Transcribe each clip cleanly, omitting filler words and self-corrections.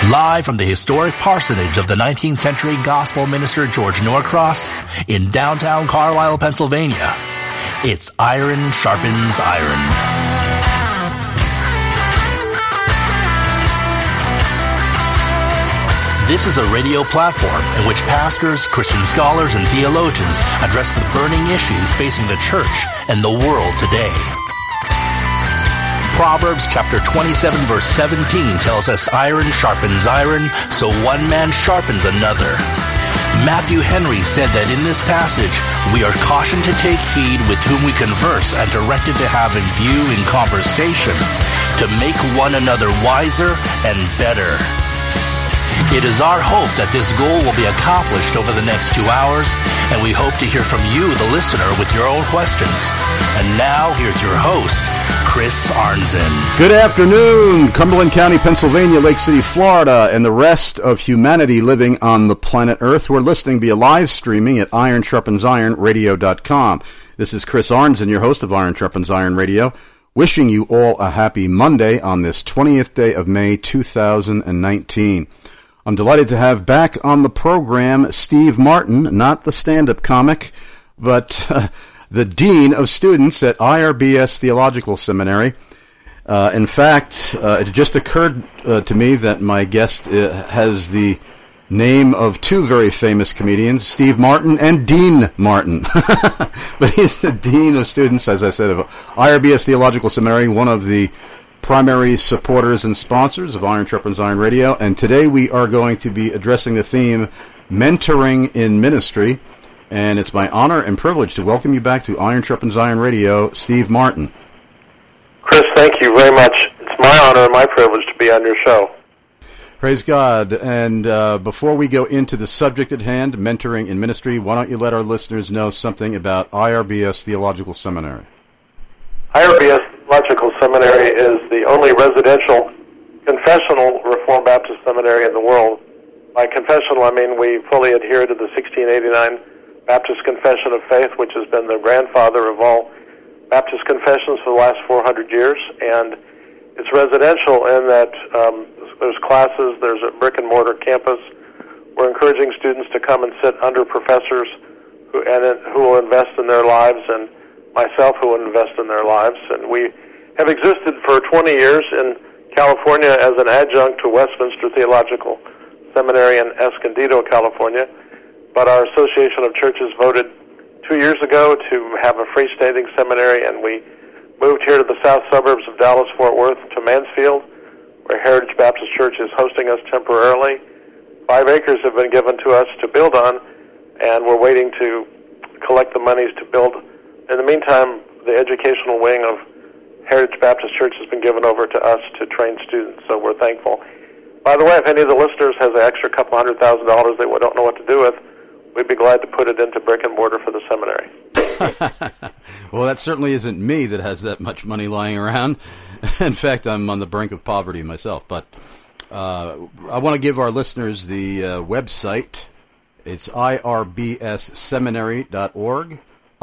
Live from the historic parsonage of the 19th century gospel minister George Norcross in downtown Carlisle, Pennsylvania, it's Iron Sharpens Iron. This is a radio platform in which pastors, Christian scholars, and theologians address the burning issues facing the church and the world today. Proverbs chapter 27 verse 17 tells us iron sharpens iron, so one man sharpens another. Matthew Henry said that in this passage, we are cautioned to take heed with whom we converse and directed to have in view in conversation to make one another wiser and better. It is our hope that this goal will be accomplished over the next 2 hours, and we hope to hear from you, the listener, with your own questions. And now, here's your host, Chris Arnzen. Good afternoon, Cumberland County, Pennsylvania, Lake City, Florida, and the rest of humanity living on the planet Earth who are listening via live streaming at IronSharpensIronRadio.com. This is Chris Arnzen, your host of Iron Sharpens Iron Radio, wishing you all a happy Monday on this 20th day of May, 2019. I'm delighted to have back on the program Steve Martin, not the stand-up comic, but the Dean of Students at IRBS Theological Seminary. In fact, it just occurred to me that my guest has the name of two very famous comedians, Steve Martin and Dean Martin. But he's the Dean of Students, as I said, of IRBS Theological Seminary, one of the primary supporters and sponsors of Iron Sharpens Iron Radio, and today we are going to be addressing the theme, Mentoring in Ministry, and it's my honor and privilege to welcome you back to Iron Sharpens Iron Radio, Steve Martin. Chris, thank you very much. It's my honor and my privilege to be on your show. Praise God. And before we go into the subject at hand, Mentoring in Ministry, why don't you let our listeners know something about IRBS Theological Seminary? IRBS Theological Seminary is the only residential confessional Reformed Baptist seminary in the world. By confessional, I mean we fully adhere to the 1689 Baptist Confession of Faith, which has been the grandfather of all Baptist confessions for the last 400 years. And it's residential in that there's classes, there's a brick-and-mortar campus. We're encouraging students to come and sit under professors who will invest in their lives, and myself who will invest in their lives. And we have existed for 20 years in California as an adjunct to Westminster Theological Seminary in Escondido, California. But our Association of Churches voted 2 years ago to have a freestanding seminary, and we moved here to the south suburbs of Dallas-Fort Worth to Mansfield, where Heritage Baptist Church is hosting us temporarily. 5 acres have been given to us to build on, and we're waiting to collect the monies to build. In the meantime, the educational wing of Heritage Baptist Church has been given over to us to train students, so we're thankful. By the way, if any of the listeners has an extra couple $100,000 they don't know what to do with, we'd be glad to put it into brick and mortar for the seminary. Well, that certainly isn't me that has that much money lying around. In fact, I'm on the brink of poverty myself. But I want to give our listeners the website. It's irbsseminary.org.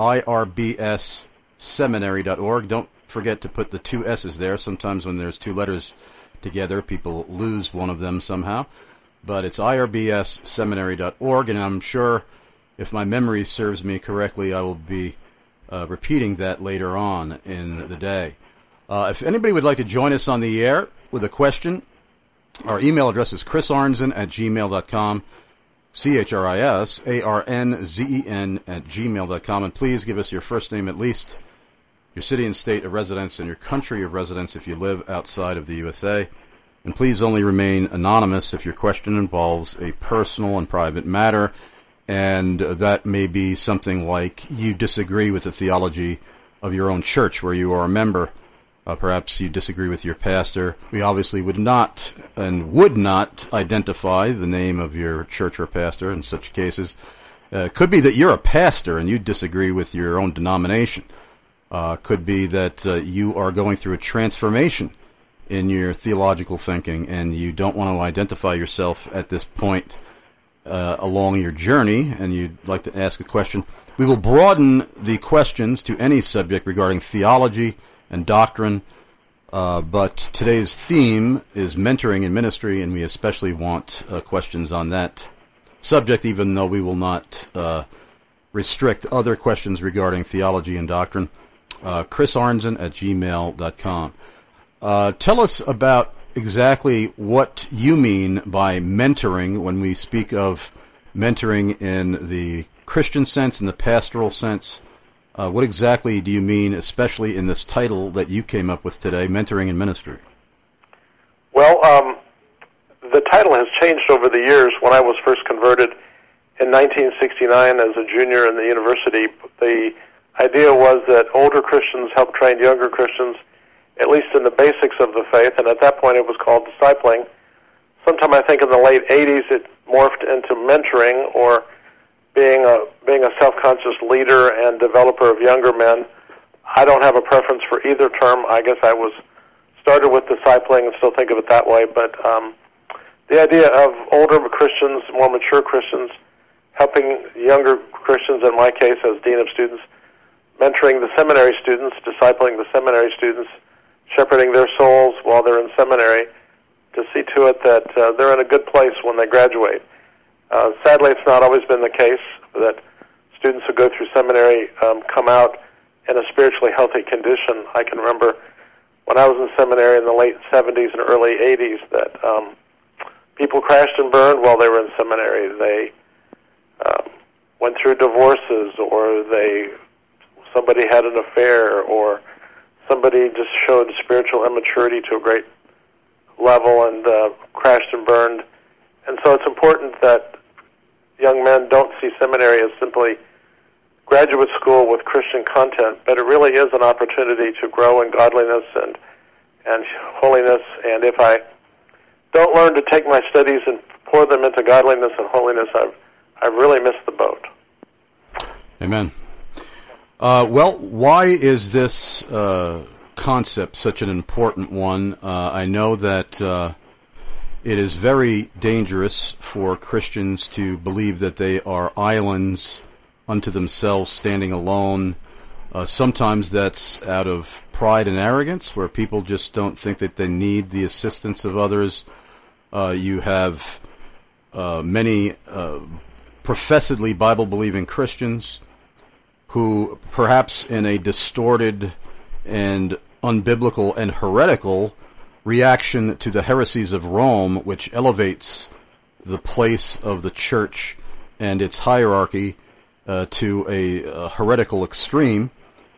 irbsseminary.org. Don't forget to put the 2 S's there. Sometimes when there's 2 letters together, people lose one of them somehow. But it's irbsseminary.org, and I'm sure, if my memory serves me correctly, I will be repeating that later on in the day. If anybody would like to join us on the air with a question, our email address is chrisarnzen@gmail.com. CHRISARNZEN@gmail.com, and please give us your first name at least, your city and state of residence, and your country of residence if you live outside of the USA. And please only remain anonymous if your question involves a personal and private matter, and that may be something like you disagree with the theology of your own church where you are a member. Perhaps you disagree with your pastor. We obviously would not identify the name of your church or pastor in such cases. It could be that you're a pastor and you disagree with your own denomination. Could be that you are going through a transformation in your theological thinking and you don't want to identify yourself at this point along your journey, and you'd like to ask a question. We will broaden the questions to any subject regarding theology and doctrine But today's theme is mentoring in ministry, and we especially want questions on that subject, even though we will not restrict other questions regarding theology and doctrine. Chris Arnzen at gmail.com. Tell us about exactly what you mean by mentoring when we speak of mentoring in the Christian sense, in the pastoral sense. What exactly do you mean, especially in this title that you came up with today, Mentoring in Ministry? Well, the title has changed over the years. When I was first converted in 1969 as a junior in the university, the idea was that older Christians help train younger Christians, at least in the basics of the faith, and at that point it was called discipling. Sometime I think in the late 80s it morphed into mentoring, or being a self-conscious leader and developer of younger men. I don't have a preference for either term. I guess I was started with discipling and still think of it that way, but the idea of older Christians, more mature Christians, helping younger Christians, in my case as dean of students, mentoring the seminary students, discipling the seminary students, shepherding their souls while they're in seminary, to see to it that they're in a good place when they graduate. Sadly, it's not always been the case that students who go through seminary come out in a spiritually healthy condition. I can remember when I was in seminary in the late 70s and early 80s that people crashed and burned while they were in seminary. They went through divorces, or somebody had an affair, or somebody just showed spiritual immaturity to a great level and crashed and burned. And so it's important that young men don't see seminary as simply graduate school with Christian content, but it really is an opportunity to grow in godliness and holiness. And if I don't learn to take my studies and pour them into godliness and holiness, I've really missed the boat. Amen. Well, why is this concept such an important one? I know that it is very dangerous for Christians to believe that they are islands unto themselves, standing alone. Sometimes that's out of pride and arrogance, where people just don't think that they need the assistance of others. You have many professedly Bible-believing Christians who, perhaps in a distorted and unbiblical and heretical reaction to the heresies of Rome, which elevates the place of the church and its hierarchy to a heretical extreme,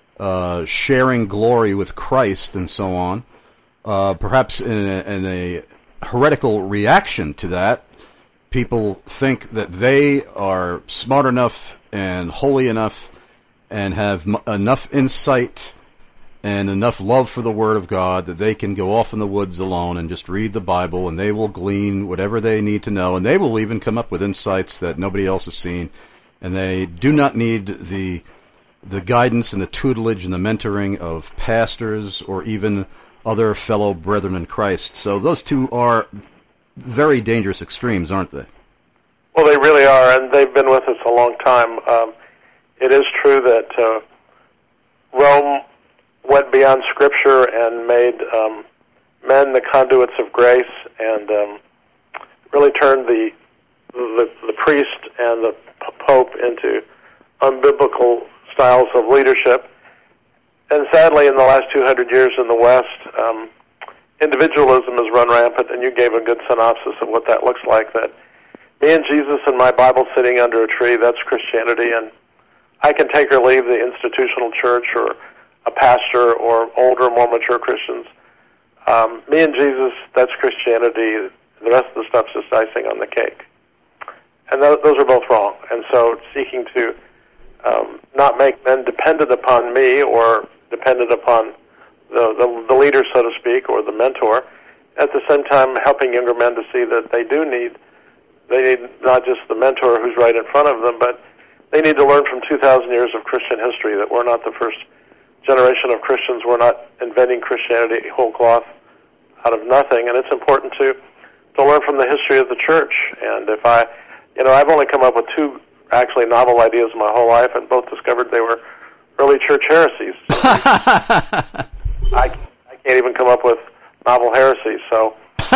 sharing glory with Christ and so on. Perhaps in a heretical reaction to that, people think that they are smart enough and holy enough and have enough insight and enough love for the Word of God that they can go off in the woods alone and just read the Bible, and they will glean whatever they need to know, and they will even come up with insights that nobody else has seen, and they do not need the guidance and the tutelage and the mentoring of pastors or even other fellow brethren in Christ. So those two are very dangerous extremes, aren't they? Well, they really are, and they've been with us a long time. It is true that Rome went beyond Scripture and made men the conduits of grace, and really turned the priest and the pope into unbiblical styles of leadership. And sadly, in the last 200 years in the West, individualism has run rampant, and you gave a good synopsis of what that looks like, that me and Jesus and my Bible sitting under a tree, that's Christianity, and I can take or leave the institutional church or a pastor or older, more mature Christians. Me and Jesus, that's Christianity. The rest of the stuff's just icing on the cake. And those are both wrong. And so seeking to not make men dependent upon me or dependent upon the leader, so to speak, or the mentor, at the same time helping younger men to see that they need not just the mentor who's right in front of them, but they need to learn from 2,000 years of Christian history that we're not the first generation of Christians. We're not inventing Christianity whole cloth out of nothing, and it's important to learn from the history of the church. And if I've only come up with two actually novel ideas my whole life, and both discovered they were early church heresies. So I can't even come up with novel heresies. So,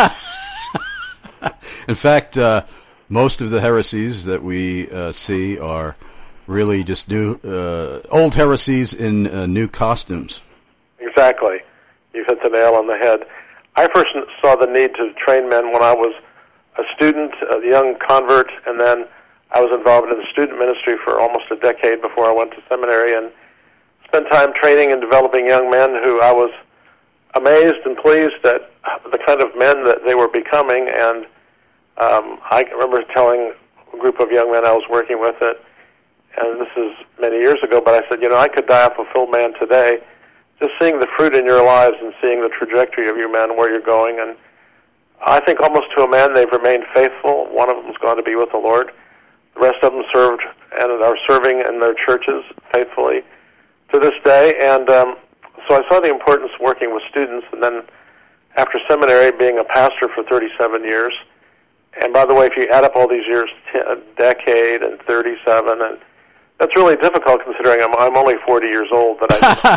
in fact, most of the heresies that we see are really just old heresies in new costumes. Exactly. You've hit the nail on the head. I first saw the need to train men when I was a student, a young convert, and then I was involved in the student ministry for almost a decade before I went to seminary, and spent time training and developing young men who I was amazed and pleased at the kind of men that they were becoming. And I remember telling a group of young men I was working with it, and this is many years ago, but I said, I could die a fulfilled man today, just seeing the fruit in your lives and seeing the trajectory of you men, where you're going. And I think almost to a man they've remained faithful. One of them's gone to be with the Lord. The rest of them served and are serving in their churches faithfully to this day. And so I saw the importance of working with students, and then after seminary, being a pastor for 37 years. And by the way, if you add up all these years, a decade and 37, and that's really difficult considering I'm only 40 years old. But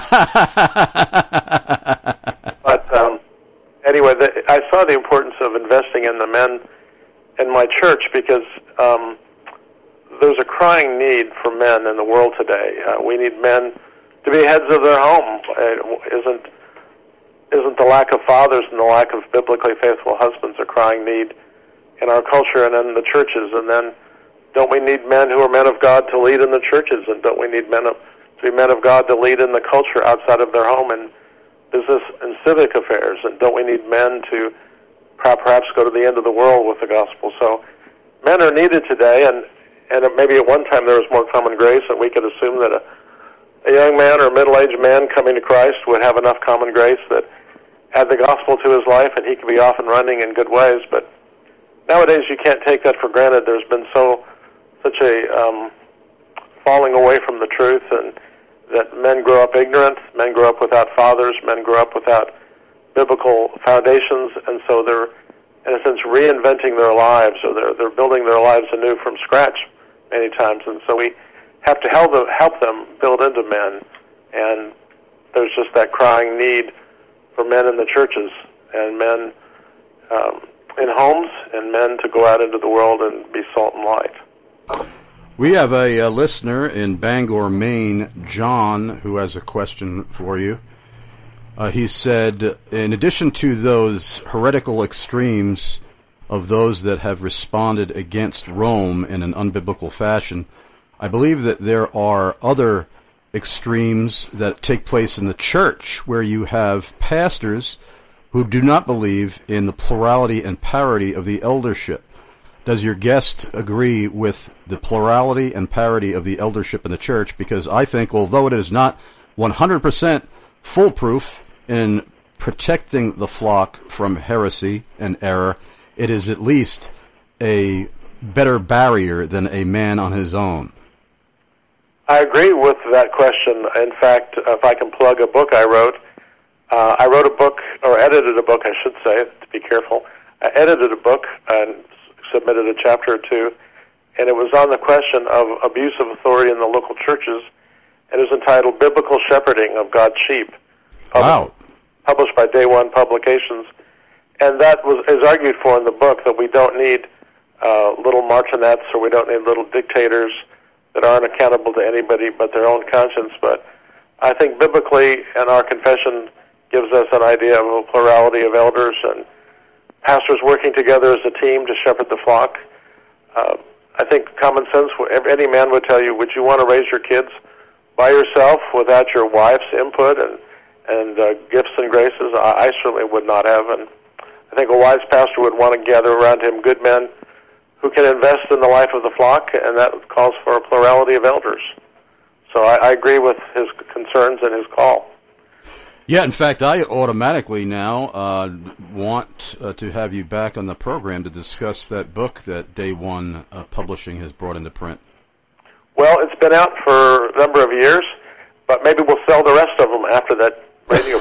anyway, I saw the importance of investing in the men in my church, because there's a crying need for men in the world today. We need men to be heads of their home. Isn't the lack of fathers and the lack of biblically faithful husbands a crying need in our culture and in the churches? And then don't we need men who are men of God to lead in the churches? And don't we need to be men of God to lead in the culture outside of their home in business and civic affairs? And don't we need men to perhaps go to the end of the world with the gospel? So men are needed today, and maybe at one time there was more common grace, and we could assume that a young man or a middle-aged man coming to Christ would have enough common grace that add the gospel to his life, and he could be off and running in good ways. But nowadays you can't take that for granted. There's been such a falling away from the truth, and that men grow up ignorant, men grow up without fathers, men grow up without biblical foundations, and so they're, in a sense, reinventing their lives, or they're building their lives anew from scratch many times. And so we have to help them build into men, and there's just that crying need for men in the churches, and men in homes, and men to go out into the world and be salt and light. We have a listener in Bangor, Maine, John, who has a question for you. He said, in addition to those heretical extremes of those that have responded against Rome in an unbiblical fashion, I believe that there are other extremes that take place in the church where you have pastors who do not believe in the plurality and parity of the eldership. Does your guest agree with the plurality and parity of the eldership in the church? Because I think, although it is not 100% foolproof in protecting the flock from heresy and error, it is at least a better barrier than a man on his own. I agree with that question. In fact, if I can plug a book I wrote a book, or edited a book, I should say, to be careful. I edited a book and submitted a chapter or two, and it was on the question of abuse of authority in the local churches, and it was entitled Biblical Shepherding of God's Sheep. Wow. Published by Day One Publications. And that is argued for in the book, that we don't need little martinets, or we don't need little dictators that aren't accountable to anybody but their own conscience. But I think biblically, and our confession gives us an idea of a plurality of elders and pastors working together as a team to shepherd the flock. I think common sense, any man would tell you, would you want to raise your kids by yourself without your wife's input and gifts and graces? I certainly would not have. And I think a wise pastor would want to gather around him good men who can invest in the life of the flock, and that calls for a plurality of elders. So I agree with his concerns and his call. Yeah, in fact, I automatically now want to have you back on the program to discuss that book that Day One Publishing has brought into print. Well, it's been out for a number of years, but maybe we'll sell the rest of them after that radio.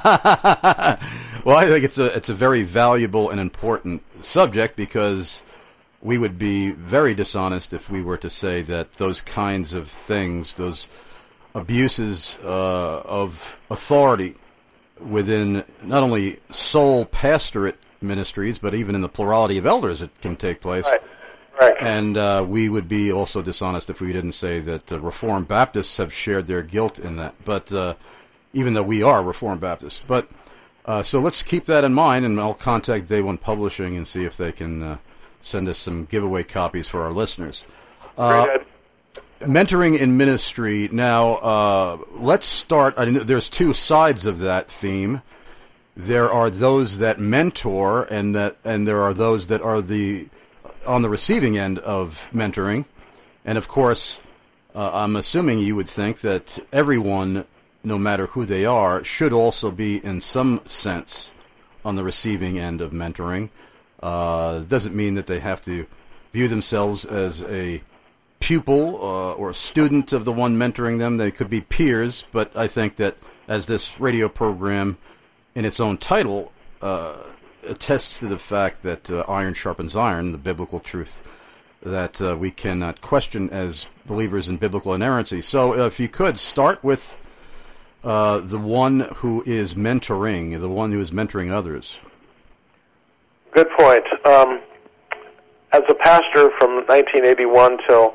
Well, I think it's a very valuable and important subject, because we would be very dishonest if we were to say that those kinds of things, those abuses of authority, within not only sole pastorate ministries, but even in the plurality of elders it can take place. Right. And we would be also dishonest if we didn't say that the Reformed Baptists have shared their guilt in that. But even though we are Reformed Baptists. But so let's keep that in mind, and I'll contact Day One Publishing and see if they can send us some giveaway copies for our listeners. Mentoring in ministry. Now, let's start. There's two sides of that theme. There are those that mentor, and there are those that are on the receiving end of mentoring. And of course, I'm assuming you would think that everyone, no matter who they are, should also be in some sense on the receiving end of mentoring. Doesn't mean that they have to view themselves as a pupil or a student of the one mentoring them. They could be peers, but I think that as this radio program in its own title attests to the fact that iron sharpens iron, the biblical truth that we cannot question as believers in biblical inerrancy. So if you could start with the one who is mentoring, the one who is mentoring others. Good point. As a pastor from 1981 till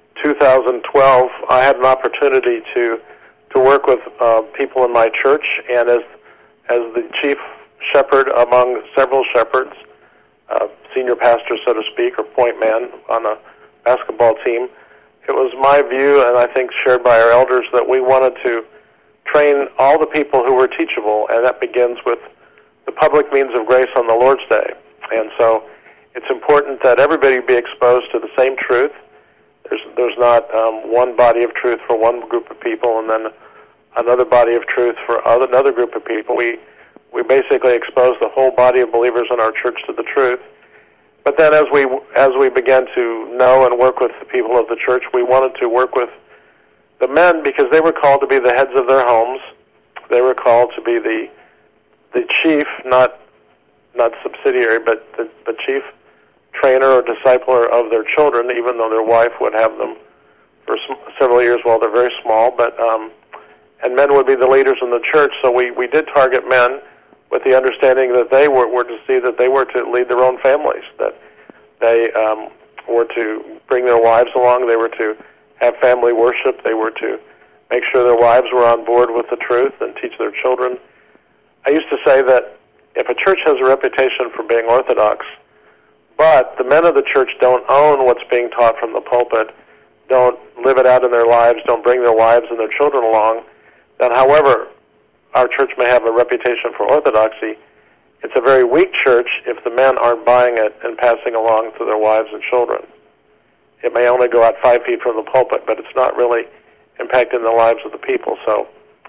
2012, I had an opportunity to work with people in my church, and as the chief shepherd among several shepherds, senior pastor, so to speak, or point man on a basketball team, it was my view, and I think shared by our elders, that we wanted to train all the people who were teachable, and that begins with the public means of grace on the Lord's Day. And so it's important that everybody be exposed to the same truth. There's not one body of truth for one group of people and then another body of truth for another group of people. We basically expose the whole body of believers in our church to the truth. But then as we began to know and work with the people of the church, we wanted to work with the men because they were called to be the heads of their homes. They were called to be the chief, not subsidiary, but the chief trainer or discipler of their children, even though their wife would have them for several years while they're very small. But and men would be the leaders in the church. So we did target men with the understanding that they were to see that they were to lead their own families, that they were to bring their wives along, they were to have family worship, they were to make sure their wives were on board with the truth and teach their children. I used to say that if a church has a reputation for being orthodox, but the men of the church don't own what's being taught from the pulpit, don't live it out in their lives, don't bring their wives and their children along, then however our church may have a reputation for orthodoxy, it's a very weak church if the men aren't buying it and passing along to their wives and children. It may only go out 5 feet from the pulpit, but it's not really impacting the lives of the people. So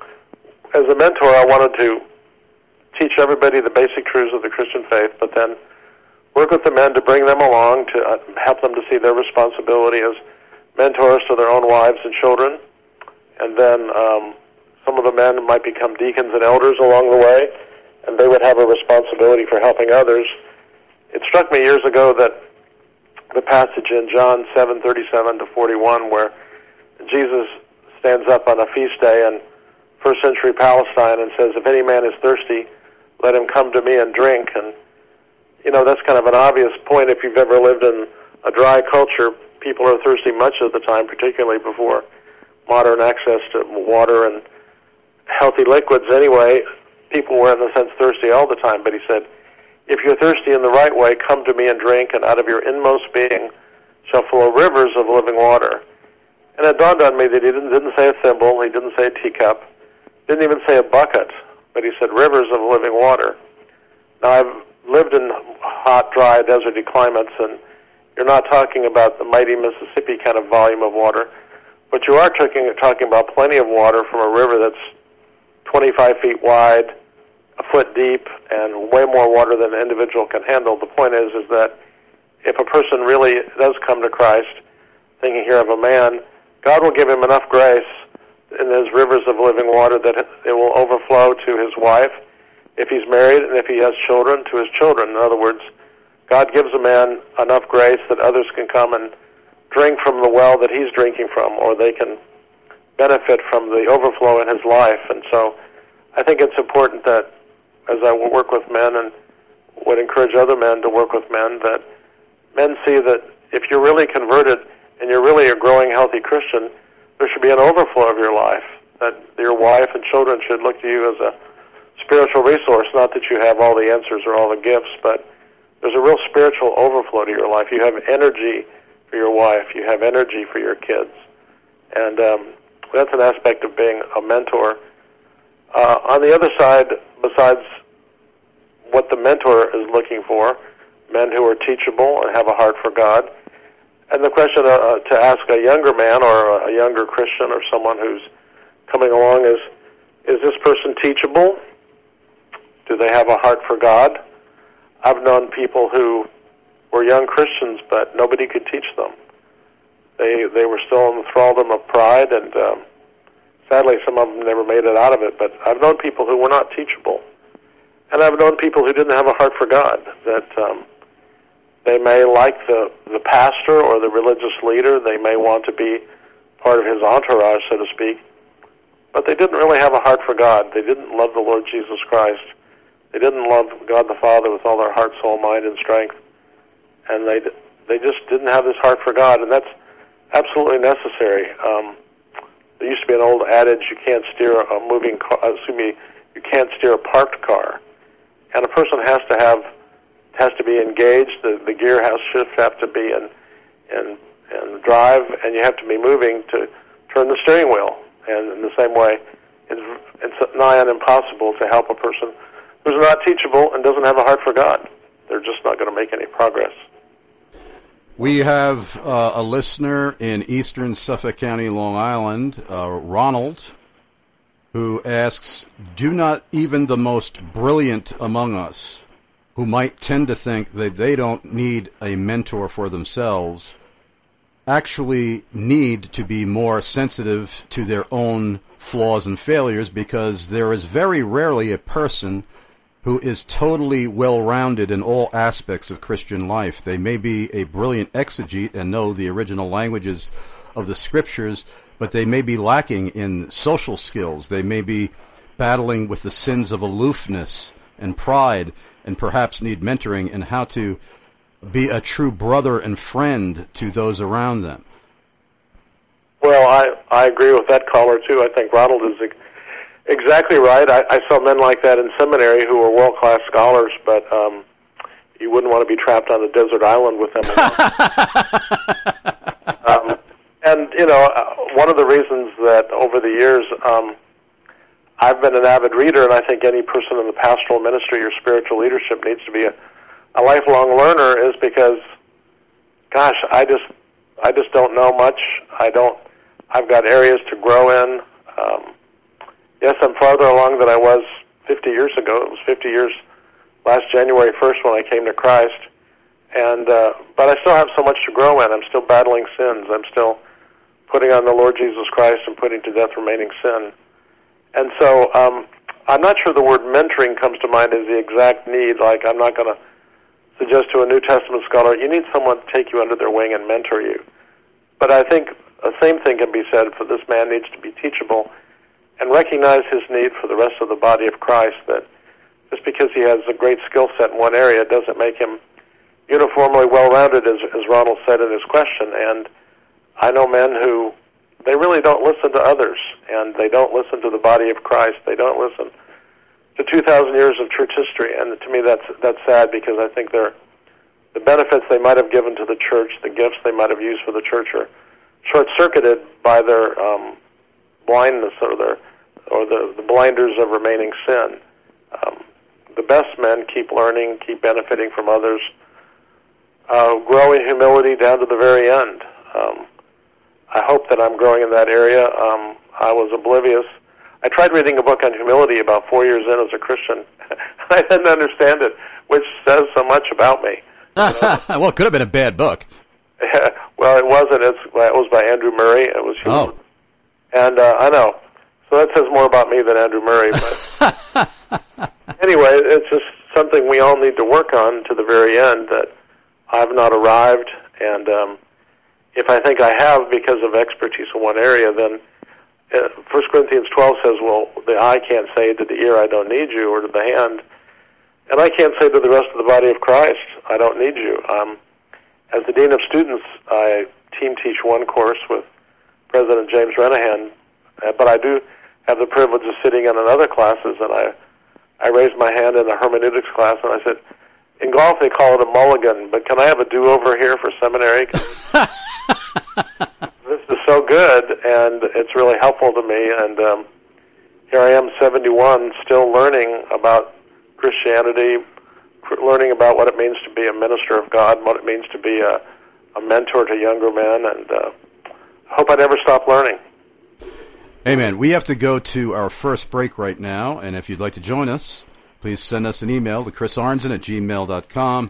as a mentor, I wanted to teach everybody the basic truths of the Christian faith, but then work with the men to bring them along, to help them to see their responsibility as mentors to their own wives and children. And then some of the men might become deacons and elders along the way, and they would have a responsibility for helping others. It struck me years ago that the passage in John 7:37 to 41, where Jesus stands up on a feast day in first century Palestine and says, "If any man is thirsty, let him come to me and drink." And that's kind of an obvious point if you've ever lived in a dry culture. People are thirsty much of the time, particularly before modern access to water and healthy liquids anyway. People were, in a sense, thirsty all the time. But he said, if you're thirsty in the right way, come to me and drink, and out of your inmost being shall flow rivers of living water. And it dawned on me that he didn't say a thimble, he didn't say a teacup, didn't even say a bucket, but he said rivers of living water. Now, I've lived in hot, dry, deserty climates, and you're not talking about the mighty Mississippi kind of volume of water, but you are talking about plenty of water from a river that's 25 feet wide, a foot deep, and way more water than an individual can handle. The point is that if a person really does come to Christ, thinking here of a man, God will give him enough grace in his rivers of living water that it will overflow to his wife, if he's married, and if he has children, to his children. In other words, God gives a man enough grace that others can come and drink from the well that he's drinking from, or they can benefit from the overflow in his life. And so I think it's important that as I work with men and would encourage other men to work with men, that men see that if you're really converted and you're really a growing, healthy Christian, there should be an overflow of your life, that your wife and children should look to you as a spiritual resource, not that you have all the answers or all the gifts, but there's a real spiritual overflow to your life. You have energy for your wife. You have energy for your kids. And that's an aspect of being a mentor. On the other side, besides what the mentor is looking for, men who are teachable and have a heart for God, and the question to ask a younger man or a younger Christian or someone who's coming along is this person teachable? Do they have a heart for God? I've known people who were young Christians, but nobody could teach them. They were still in the thraldom of pride, and sadly some of them never made it out of it. But I've known people who were not teachable. And I've known people who didn't have a heart for God, that they may like the pastor or the religious leader. They may want to be part of his entourage, so to speak. But they didn't really have a heart for God. They didn't love the Lord Jesus Christ. They didn't love God the Father with all their heart, soul, mind, and strength. And they just didn't have this heart for God, and that's absolutely necessary. There used to be an old adage: you can't steer a moving car. You can't steer a parked car. And a person has to be engaged. The gear shifts have to be in drive, and you have to be moving to turn the steering wheel. And in the same way, it's nigh on impossible to help a person who's not teachable and doesn't have a heart for God. They're just not going to make any progress. We have a listener in eastern Suffolk County, Long Island, Ronald, who asks, do not even the most brilliant among us, who might tend to think that they don't need a mentor for themselves, actually need to be more sensitive to their own flaws and failures, because there is very rarely a person who is totally well-rounded in all aspects of Christian life. They may be a brilliant exegete and know the original languages of the Scriptures, but they may be lacking in social skills. They may be battling with the sins of aloofness and pride, and perhaps need mentoring in how to be a true brother and friend to those around them. Well, I agree with that caller, too. I think Ronald is exactly right. I saw men like that in seminary who were world-class scholars, but you wouldn't want to be trapped on a desert island with them. And, one of the reasons that over the years I've been an avid reader, and I think any person in the pastoral ministry or spiritual leadership needs to be a lifelong learner, is because, gosh, I just don't know much. I've got areas to grow in. Yes, I'm farther along than I was 50 years ago. It was 50 years last January 1st when I came to Christ. And but I still have so much to grow in. I'm still battling sins. I'm still putting on the Lord Jesus Christ and putting to death remaining sin. And so I'm not sure the word mentoring comes to mind as the exact need. Like, I'm not going to suggest to a New Testament scholar, you need someone to take you under their wing and mentor you. But I think the same thing can be said for this man needs to be teachable and recognize his need for the rest of the body of Christ, that just because he has a great skill set in one area doesn't make him uniformly well-rounded, as Ronald said in his question. And I know men who, they really don't listen to others, and they don't listen to the body of Christ. They don't listen to 2,000 years of church history. And to me, that's sad, because I think the benefits they might have given to the church, the gifts they might have used for the church, are short-circuited by their blindness or the blinders of remaining sin. The best men keep learning, keep benefiting from others, grow in humility down to the very end. I hope that I'm growing in that area. I was oblivious. I tried reading a book on humility about 4 years in as a Christian. I didn't understand it, which says so much about me. Well, it could have been a bad book. Well, it wasn't. It was by Andrew Murray. It was humility. And I know. So that says more about me than Andrew Murray. But anyway, it's just something we all need to work on to the very end, that I've not arrived. And if I think I have because of expertise in one area, then 1 Corinthians 12 says, well, the eye can't say to the ear, I don't need you, or to the hand. And I can't say to the rest of the body of Christ, I don't need you. As the Dean of Students, I team teach one course with President James Renahan, but I do have the privilege of sitting in another classes, and I raised my hand in a hermeneutics class, and I said, in golf they call it a mulligan, but can I have a do-over here for seminary? This is so good, and it's really helpful to me, and here I am, 71, still learning about Christianity, learning about what it means to be a minister of God, what it means to be a mentor to younger men, and I hope I never stop learning. Amen. We have to go to our first break right now, and if you'd like to join us, please send us an email to chrisarnzen@gmail.com,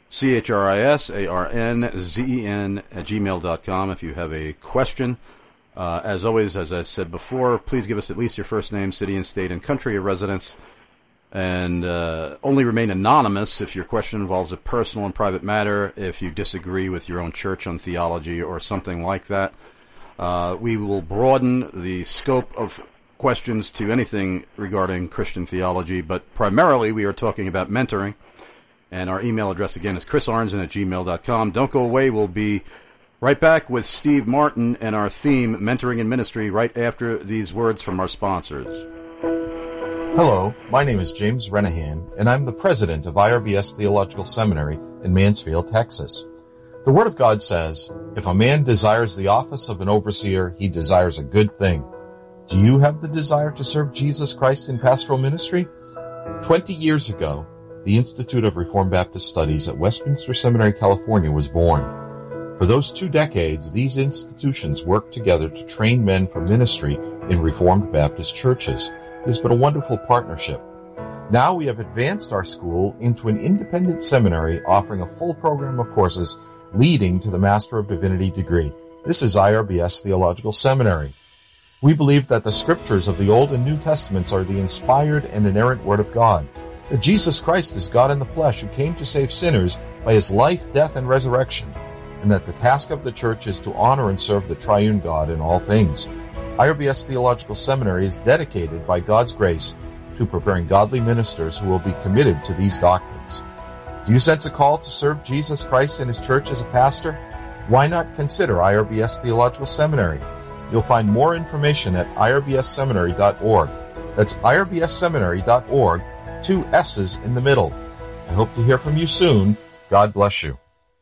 CHRISARNZEN@gmail.com if you have a question. As always, as I said before, please give us at least your first name, city and state, and country of residence, and only remain anonymous if your question involves a personal and private matter, if you disagree with your own church on theology or something like that. We will broaden the scope of questions to anything regarding Christian theology, but primarily we are talking about mentoring, and our email address again is chrisarnzen@gmail.com. Don't go away. We'll be right back with Steve Martin and our theme, Mentoring in Ministry, right after these words from our sponsors. Hello, my name is James Renahan, and I'm the president of IRBS Theological Seminary in Mansfield, Texas. The Word of God says, if a man desires the office of an overseer, he desires a good thing. Do you have the desire to serve Jesus Christ in pastoral ministry? 20 years ago, the Institute of Reformed Baptist Studies at Westminster Seminary, California was born. For those 2 decades, these institutions worked together to train men for ministry in Reformed Baptist churches. It has been a wonderful partnership. Now we have advanced our school into an independent seminary offering a full program of courses leading to the Master of Divinity degree. This is IRBS Theological Seminary. We believe that the scriptures of the Old and New Testaments are the inspired and inerrant Word of God, that Jesus Christ is God in the flesh who came to save sinners by his life, death, and resurrection, and that the task of the church is to honor and serve the triune God in all things. IRBS Theological Seminary is dedicated by God's grace to preparing godly ministers who will be committed to these doctrines. Do you sense a call to serve Jesus Christ in his church as a pastor? Why not consider IRBS Theological Seminary? You'll find more information at irbsseminary.org. That's irbsseminary.org, 2 S's in the middle. I hope to hear from you soon. God bless you.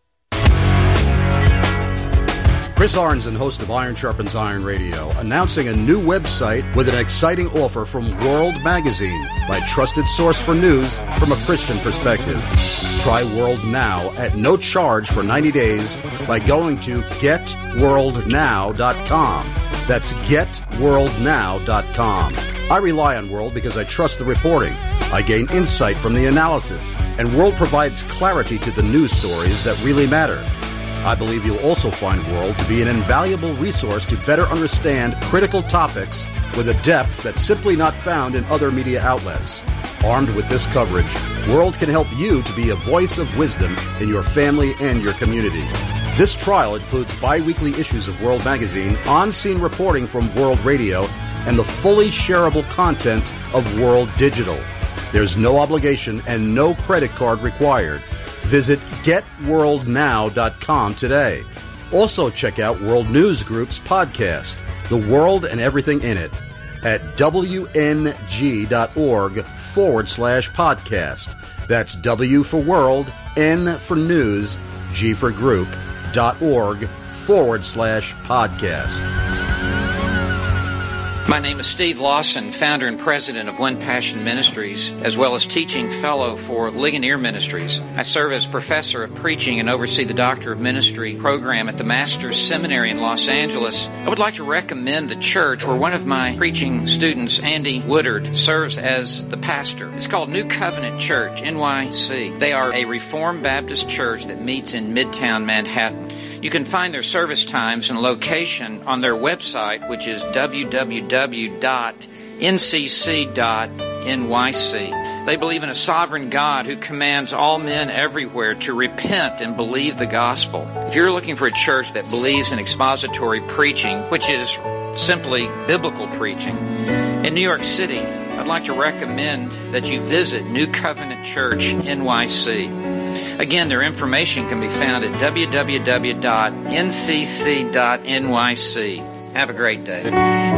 Chris Arnzen, host of Iron Sharpens Iron Radio, announcing a new website with an exciting offer from World Magazine, my trusted source for news from a Christian perspective. Try World Now at no charge for 90 days by going to getworldnow.com. That's getworldnow.com. I rely on World because I trust the reporting. I gain insight from the analysis, and World provides clarity to the news stories that really matter. I believe you'll also find World to be an invaluable resource to better understand critical topics with a depth that's simply not found in other media outlets. Armed with this coverage, World can help you to be a voice of wisdom in your family and your community. This trial includes bi-weekly issues of World Magazine, on-scene reporting from World Radio, and the fully shareable content of World Digital. There's no obligation and no credit card required. Visit getworldnow.com today. Also check out World News Group's podcast, The World and Everything in It, at wng.org/podcast. That's W for World, N for News, G for Group.org/podcast. My name is Steve Lawson, founder and president of One Passion Ministries, as well as teaching fellow for Ligonier Ministries. I serve as professor of preaching and oversee the Doctor of Ministry program at the Master's Seminary in Los Angeles. I would like to recommend the church where one of my preaching students, Andy Woodard, serves as the pastor. It's called New Covenant Church, NYC. They are a Reformed Baptist church that meets in Midtown Manhattan. You can find their service times and location on their website, which is www.ncc.nyc. They believe in a sovereign God who commands all men everywhere to repent and believe the gospel. If you're looking for a church that believes in expository preaching, which is simply biblical preaching. In New York City, I'd like to recommend that you visit New Covenant Church NYC. Again, their information can be found at www.ncc.nyc. Have a great day.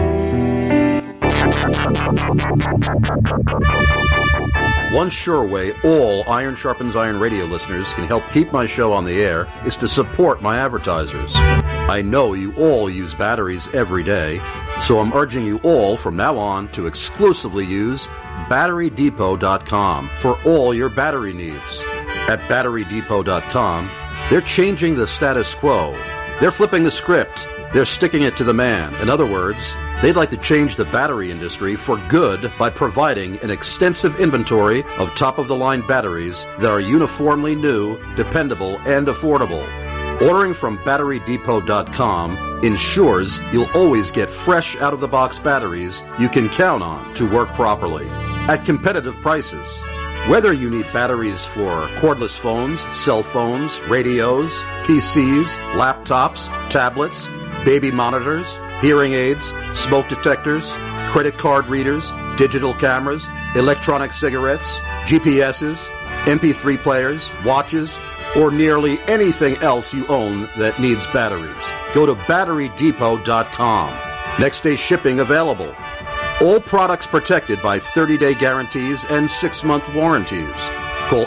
One sure way all Iron Sharpens Iron radio listeners can help keep my show on the air is to support my advertisers. I know you all use batteries every day, so I'm urging you all from now on to exclusively use BatteryDepot.com for all your battery needs. At BatteryDepot.com, they're changing the status quo. They're flipping the script. They're sticking it to the man. In other words, they'd like to change the battery industry for good by providing an extensive inventory of top-of-the-line batteries that are uniformly new, dependable, and affordable. Ordering from BatteryDepot.com ensures you'll always get fresh out-of-the-box batteries you can count on to work properly at competitive prices. Whether you need batteries for cordless phones, cell phones, radios, PCs, laptops, tablets, baby monitors, hearing aids, smoke detectors, credit card readers, digital cameras, electronic cigarettes, GPSs, MP3 players, watches, or nearly anything else you own that needs batteries, go to BatteryDepot.com. Next day shipping available. All products protected by 30-day guarantees and 6-month warranties. Call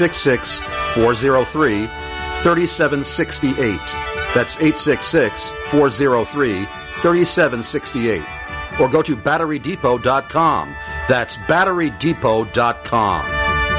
866-403-3768. That's 866-403-3768. Or go to BatteryDepot.com. That's BatteryDepot.com.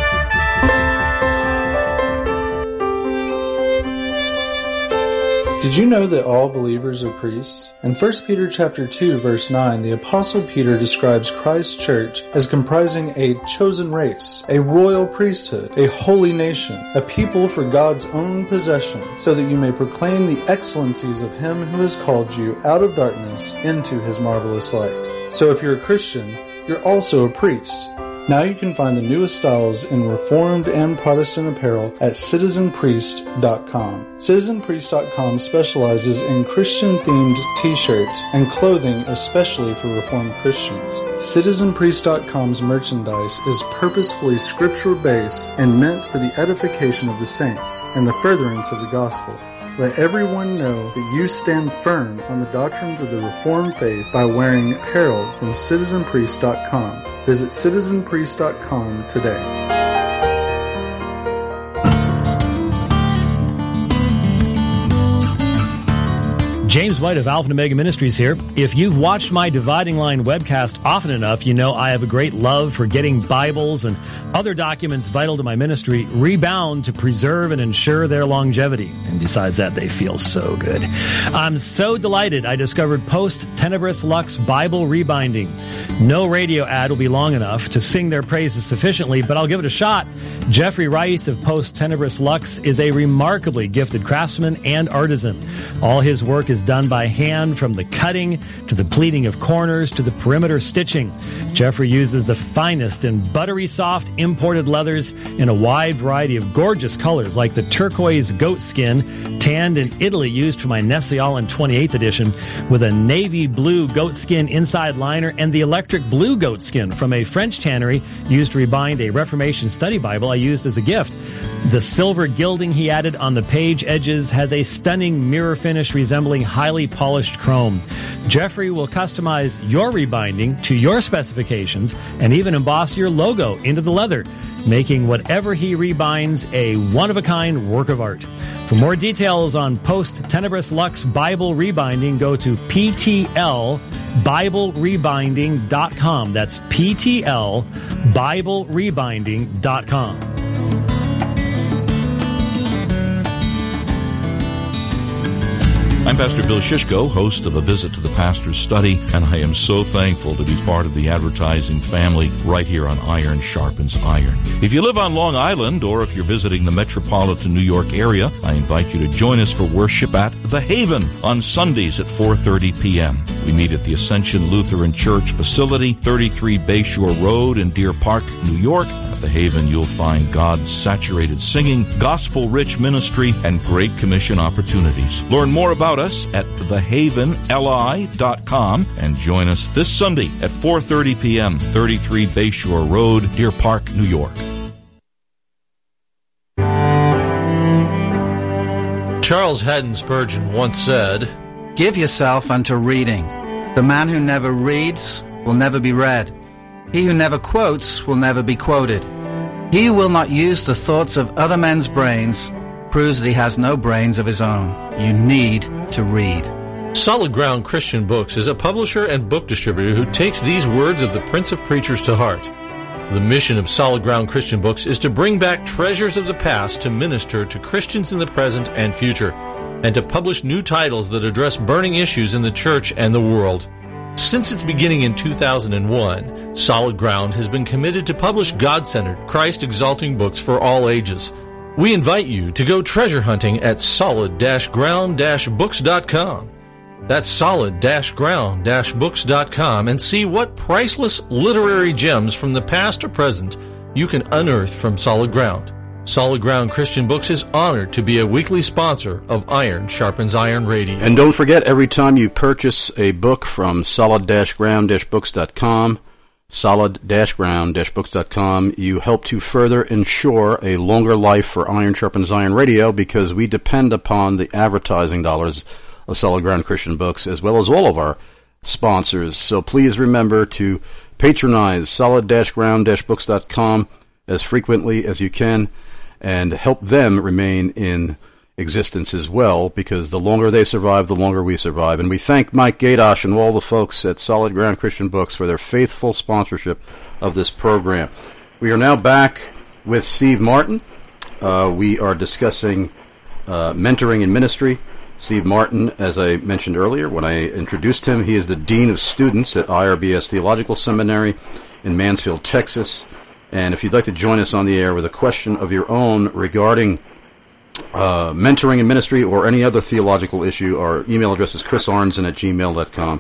Did you know that all believers are priests? In 1 Peter chapter 2, verse 9, the Apostle Peter describes Christ's church as comprising a chosen race, a royal priesthood, a holy nation, a people for God's own possession, so that you may proclaim the excellencies of Him who has called you out of darkness into His marvelous light. So if you're a Christian, you're also a priest. Now you can find the newest styles in Reformed and Protestant apparel at CitizenPriest.com. CitizenPriest.com specializes in Christian-themed t-shirts and clothing especially for Reformed Christians. CitizenPriest.com's merchandise is purposefully scripture-based and meant for the edification of the saints and the furtherance of the gospel. Let everyone know that you stand firm on the doctrines of the Reformed faith by wearing apparel from CitizenPriest.com. Visit CitizenPriest.com today. James White of Alpha and Omega Ministries here. If you've watched my Dividing Line webcast often enough, you know I have a great love for getting Bibles and other documents vital to my ministry rebound to preserve and ensure their longevity. And besides that, they feel so good. I'm so delighted I discovered Post Tenebris Lux Bible Rebinding. No radio ad will be long enough to sing their praises sufficiently, but I'll give it a shot. Jeffrey Rice of Post Tenebris Lux is a remarkably gifted craftsman and artisan. All his work is done by hand, from the cutting to the pleating of corners to the perimeter stitching. Jeffrey uses the finest and buttery soft imported leathers in a wide variety of gorgeous colors, like the turquoise goat skin tanned in Italy used for my Nestle Island 28th edition, with a navy blue goat skin inside liner, and the electric blue goat skin from a French tannery used to rebind a Reformation study Bible I used as a gift. The silver gilding he added on the page edges has a stunning mirror finish resembling highly polished chrome. Jeffrey will customize your rebinding to your specifications and even emboss your logo into the leather, making whatever he rebinds a one-of-a-kind work of art. For more details on Post Tenebris Lux Bible Rebinding, go to PTLBibleRebinding.com. That's PTLBibleRebinding.com. I'm Pastor Bill Shishko, host of A Visit to the Pastor's Study, and I am so thankful to be part of the advertising family right here on Iron Sharpens Iron. If you live on Long Island, or if you're visiting the metropolitan New York area, I invite you to join us for worship at The Haven on Sundays at 4:30 p.m. We meet at the Ascension Lutheran Church facility, 33 Bayshore Road in Deer Park, New York. At The Haven, you'll find God-saturated singing, gospel-rich ministry, and Great Commission opportunities. Learn more about us at thehavenli.com and join us this Sunday at 4:30 p.m., 33 Bayshore Road, Deer Park, New York. Charles Haddon Spurgeon once said, "Give yourself unto reading. The man who never reads will never be read. He who never quotes will never be quoted. He who will not use the thoughts of other men's brains proves that he has no brains of his own. You need to read." Solid Ground Christian Books is a publisher and book distributor who takes these words of the Prince of Preachers to heart. The mission of Solid Ground Christian Books is to bring back treasures of the past to minister to Christians in the present and future, and to publish new titles that address burning issues in the church and the world. Since its beginning in 2001, Solid Ground has been committed to publish God-centered, Christ-exalting books for all ages. We invite you to go treasure hunting at solid-ground-books.com. That's solid-ground-books.com, and see what priceless literary gems from the past or present you can unearth from Solid Ground. Solid Ground Christian Books is honored to be a weekly sponsor of Iron Sharpens Iron Radio. And don't forget, every time you purchase a book from solid-ground-books.com, solid-ground-books.com, you help to further ensure a longer life for Iron Sharpens Iron Radio, because we depend upon the advertising dollars of Solid Ground Christian Books, as well as all of our sponsors. So please remember to patronize solid-ground-books.com as frequently as you can, and help them remain in existence as well, because the longer they survive, the longer we survive. And we thank Mike Gadosh and all the folks at Solid Ground Christian Books for their faithful sponsorship of this program. We are now back with Steve Martin. We are discussing mentoring in ministry. Steve Martin, as I mentioned earlier when I introduced him, he is the Dean of Students at IRBS Theological Seminary in Mansfield, Texas. And if you'd like to join us on the air with a question of your own regarding mentoring in ministry or any other theological issue, our email address is chrisarnzen@gmail.com.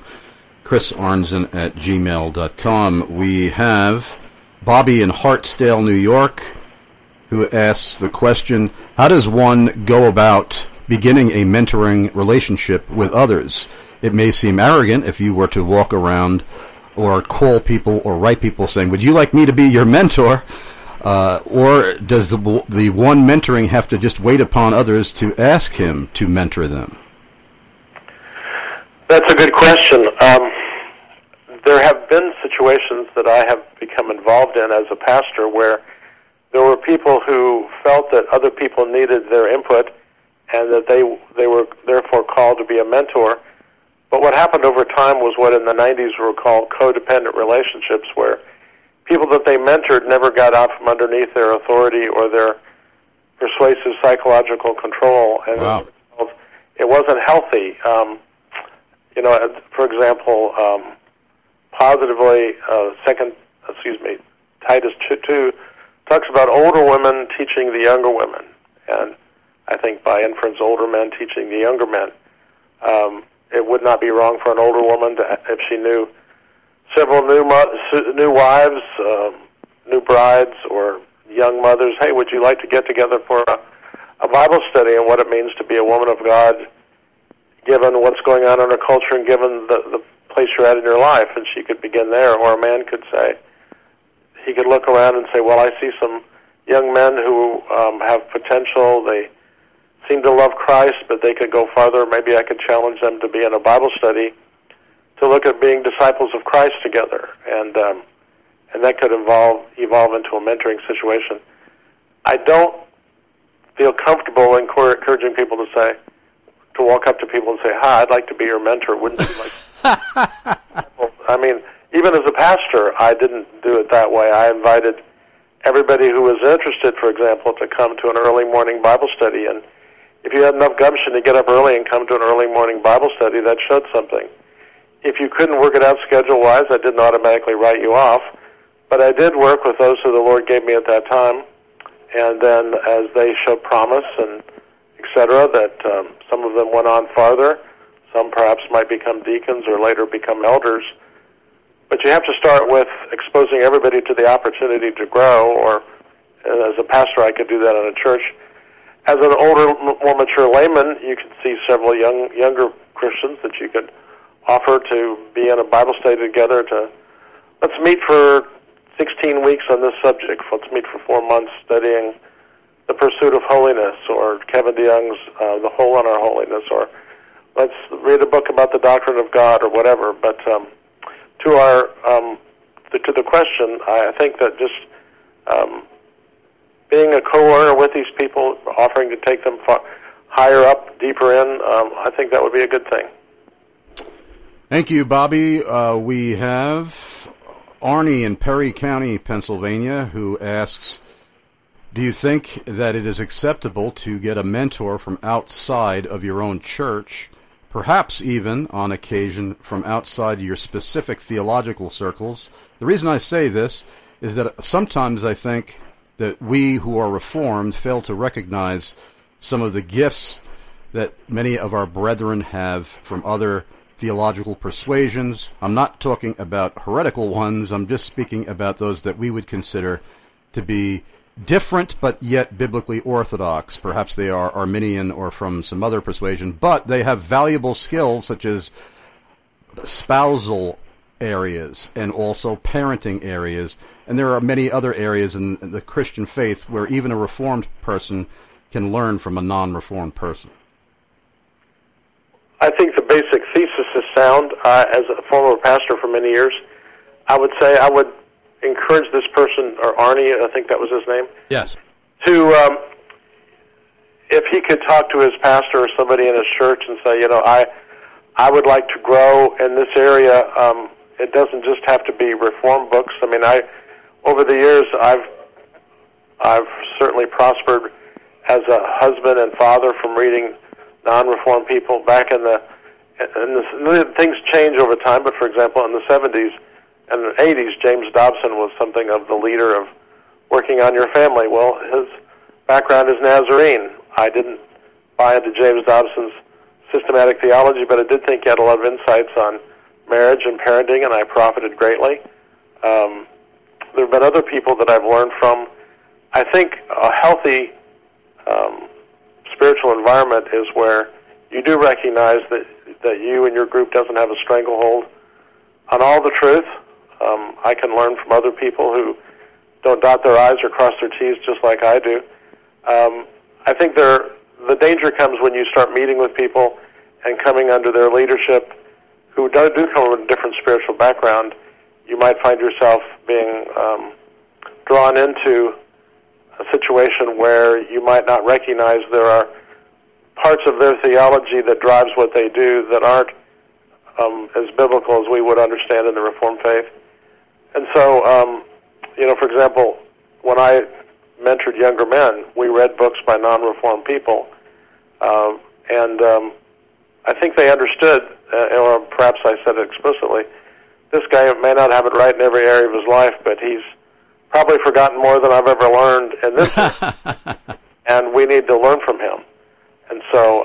chrisarnzen@gmail.com. We have Bobby in Hartsdale, New York, who asks the question, how does one go about beginning a mentoring relationship with others? It may seem arrogant if you were to walk around or call people or write people saying, would you like me to be your mentor? Or does the one mentoring have to just wait upon others to ask him to mentor them? That's a good question. There have been situations that I have become involved in as a pastor where there were people who felt that other people needed their input and that they were therefore called to be a mentor. But what happened over time was what in the 90s were called codependent relationships, where people that they mentored never got out from underneath their authority or their persuasive psychological control, and wow. It wasn't healthy. For example, Titus 2 talks about older women teaching the younger women, and I think by inference, older men teaching the younger men. It would not be wrong for an older woman to, if she knew several new wives, new brides, or young mothers, hey, would you like to get together for a Bible study and what it means to be a woman of God, given what's going on in our culture and given the place you're at in your life? And she could begin there. Or a man could say, he could look around and say, well, I see some young men who have potential. They seem to love Christ, but they could go farther. Maybe I could challenge them to be in a Bible study to look at being disciples of Christ together, and that could evolve into a mentoring situation. I don't feel comfortable encouraging people to walk up to people and say, "Hi, I'd like to be your mentor." Wouldn't you like? I mean, even as a pastor, I didn't do it that way. I invited everybody who was interested, for example, to come to an early morning Bible study, and if you had enough gumption to get up early and come to an early morning Bible study, that showed something. If you couldn't work it out schedule-wise, I didn't automatically write you off, but I did work with those who the Lord gave me at that time, and then as they showed promise and et cetera, that some of them went on farther, some perhaps might become deacons or later become elders, But you have to start with exposing everybody to the opportunity to grow, or as a pastor, I could do that in a church. As an older, more mature layman, you could see several younger Christians that you could offer to be in a Bible study together. Let's meet for 16 weeks on this subject. Let's meet for 4 months studying The Pursuit of Holiness, or Kevin DeYoung's The Hole on Our Holiness, or let's read a book about the doctrine of God, or whatever. But to the question, I think that just being a co-learner with these people, offering to take them higher up, deeper in, I think that would be a good thing. Thank you, Bobby. We have Arnie in Perry County, Pennsylvania, who asks, do you think that it is acceptable to get a mentor from outside of your own church, perhaps even, on occasion, from outside your specific theological circles? The reason I say this is that sometimes I think that we who are Reformed fail to recognize some of the gifts that many of our brethren have from other theological persuasions. I'm not talking about heretical ones. I'm just speaking about those that we would consider to be different but yet biblically orthodox. Perhaps they are Arminian or from some other persuasion, but they have valuable skills such as spousal areas and also parenting areas. And there are many other areas in the Christian faith where even a Reformed person can learn from a non-Reformed person. I think the basic thesis is sound. As a former pastor for many years, I would say I would encourage this person, or Arnie, I think that was his name. Yes. To, if he could talk to his pastor or somebody in his church and say, I would like to grow in this area. It doesn't just have to be Reformed books. I mean, over the years, I've certainly prospered as a husband and father from reading non-Reformed people back things change over time, but for example, in the 70s and the 80s, James Dobson was something of the leader of working on your family. Well, his background is Nazarene. I didn't buy into James Dobson's systematic theology, but I did think he had a lot of insights on marriage and parenting, and I profited greatly. There have been other people that I've learned from. I think a healthy spiritual environment is where you do recognize that you and your group doesn't have a stranglehold on all the truth. I can learn from other people who don't dot their I's or cross their T's just like I do. I think the danger comes when you start meeting with people and coming under their leadership who do come from a different spiritual background. You might find yourself being drawn into a situation where you might not recognize there are parts of their theology that drives what they do that aren't as biblical as we would understand in the Reformed faith. And so, for example, when I mentored younger men, we read books by non-Reformed people, and I think they understood, or perhaps I said it explicitly, this guy may not have it right in every area of his life, but he's probably forgotten more than I've ever learned in this area, and we need to learn from him. And so,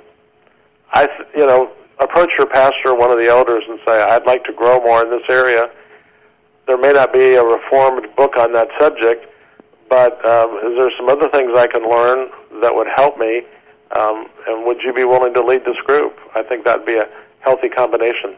approach your pastor or one of the elders and say, I'd like to grow more in this area. There may not be a Reformed book on that subject, but is there some other things I can learn that would help me, and would you be willing to lead this group? I think that would be a healthy combination.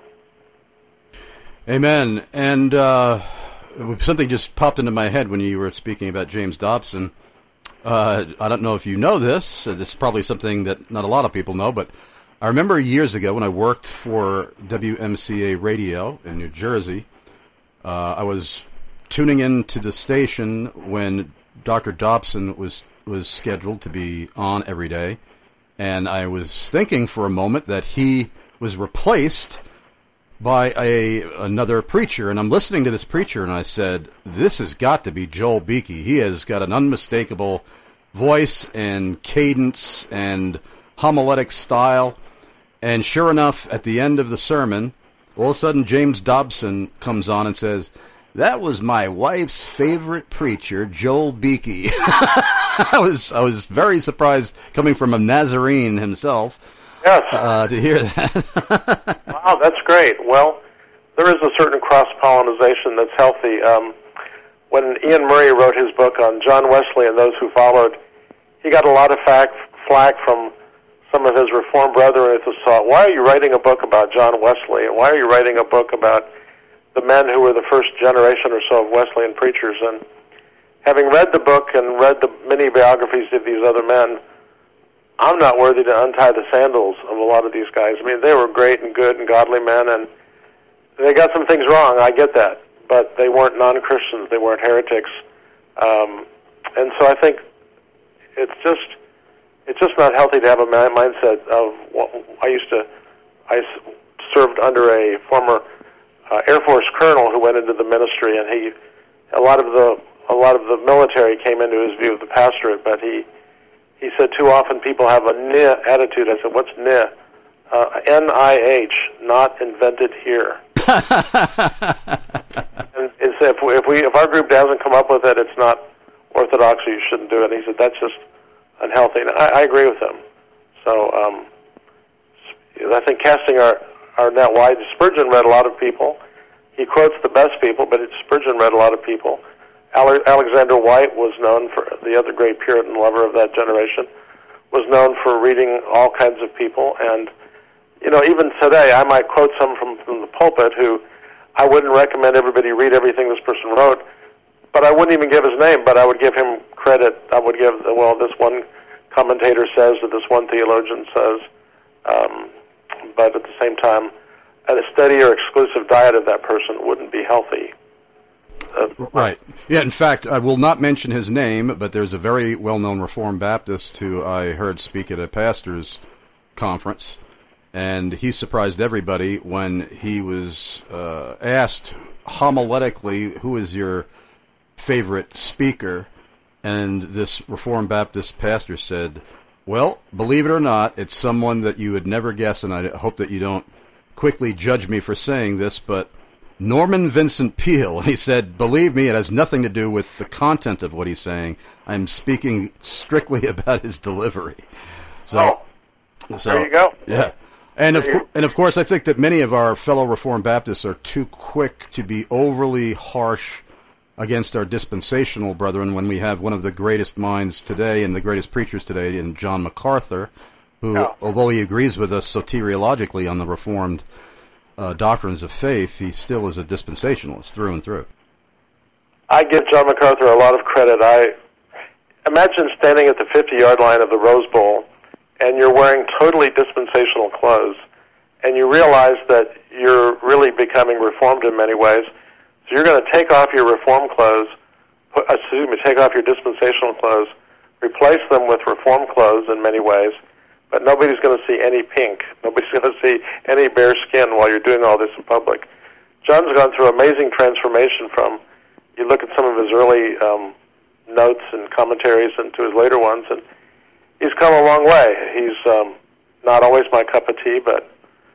Amen. And something just popped into my head when you were speaking about James Dobson. I don't know if you know this. This is probably something that not a lot of people know, but I remember years ago when I worked for WMCA Radio in New Jersey, I was tuning into the station when Dr. Dobson was scheduled to be on every day, and I was thinking for a moment that he was replaced by another preacher, and I'm listening to this preacher, and I said, this has got to be Joel Beakey. He has got an unmistakable voice and cadence and homiletic style. And sure enough, at the end of the sermon, all of a sudden James Dobson comes on and says, that was my wife's favorite preacher, Joel Beakey. I was very surprised, coming from a Nazarene himself, yes, to hear that. Wow, that's great. Well, there is a certain cross-pollination that's healthy. When Ian Murray wrote his book on John Wesley and those who followed, he got a lot of flack from some of his Reformed brethren who thought, why are you writing a book about John Wesley? And why are you writing a book about the men who were the first generation or so of Wesleyan preachers? And having read the book and read the many biographies of these other men, I'm not worthy to untie the sandals of a lot of these guys. I mean, they were great and good and godly men, and they got some things wrong, I get that. But they weren't non-Christians, they weren't heretics. And so I think it's just not healthy to have a mindset of I served under a former Air Force colonel who went into the ministry, and a lot of the military came into his view of the pastorate, but he said too often people have a "nih" attitude. I said, what's "nih"? N-I-H, not invented here. And if our group hasn't come up with it, it's not orthodox, or you shouldn't do it. And he said that's just unhealthy. And I agree with him. So I think casting our net wide. Spurgeon read a lot of people. He quotes the best people, but Spurgeon read a lot of people. Alexander White was known for, the other great Puritan lover of that generation, was known for reading all kinds of people. And, even today, I might quote some from the pulpit who I wouldn't recommend everybody read everything this person wrote, but I wouldn't even give his name, but I would give him credit. I would give, this one commentator says, or this one theologian says, but at the same time, a steady or exclusive diet of that person wouldn't be healthy. Right. Yeah, in fact, I will not mention his name, but there's a very well-known Reformed Baptist who I heard speak at a pastor's conference, and he surprised everybody when he was asked homiletically, who is your favorite speaker? And this Reformed Baptist pastor said, well, believe it or not, it's someone that you would never guess, and I hope that you don't quickly judge me for saying this, but Norman Vincent Peale. He said, believe me, it has nothing to do with the content of what he's saying. I'm speaking strictly about his delivery. So there you go. Yeah. And of course, I think that many of our fellow Reformed Baptists are too quick to be overly harsh against our dispensational brethren when we have one of the greatest minds today and the greatest preachers today in John MacArthur, who, although he agrees with us soteriologically on the Reformed doctrines of faith, he still is a dispensationalist through and through. I give John MacArthur a lot of credit. I imagine standing at the 50-yard line of the Rose Bowl, and you're wearing totally dispensational clothes, and you realize that you're really becoming Reformed in many ways. So you're going to take off your Reformed clothes, take off your dispensational clothes, replace them with Reformed clothes in many ways, but nobody's going to see any pink. Nobody's going to see any bare skin while you're doing all this in public. John's gone through amazing transformation from, you look at some of his early notes and commentaries and to his later ones, and he's come a long way. He's not always my cup of tea, but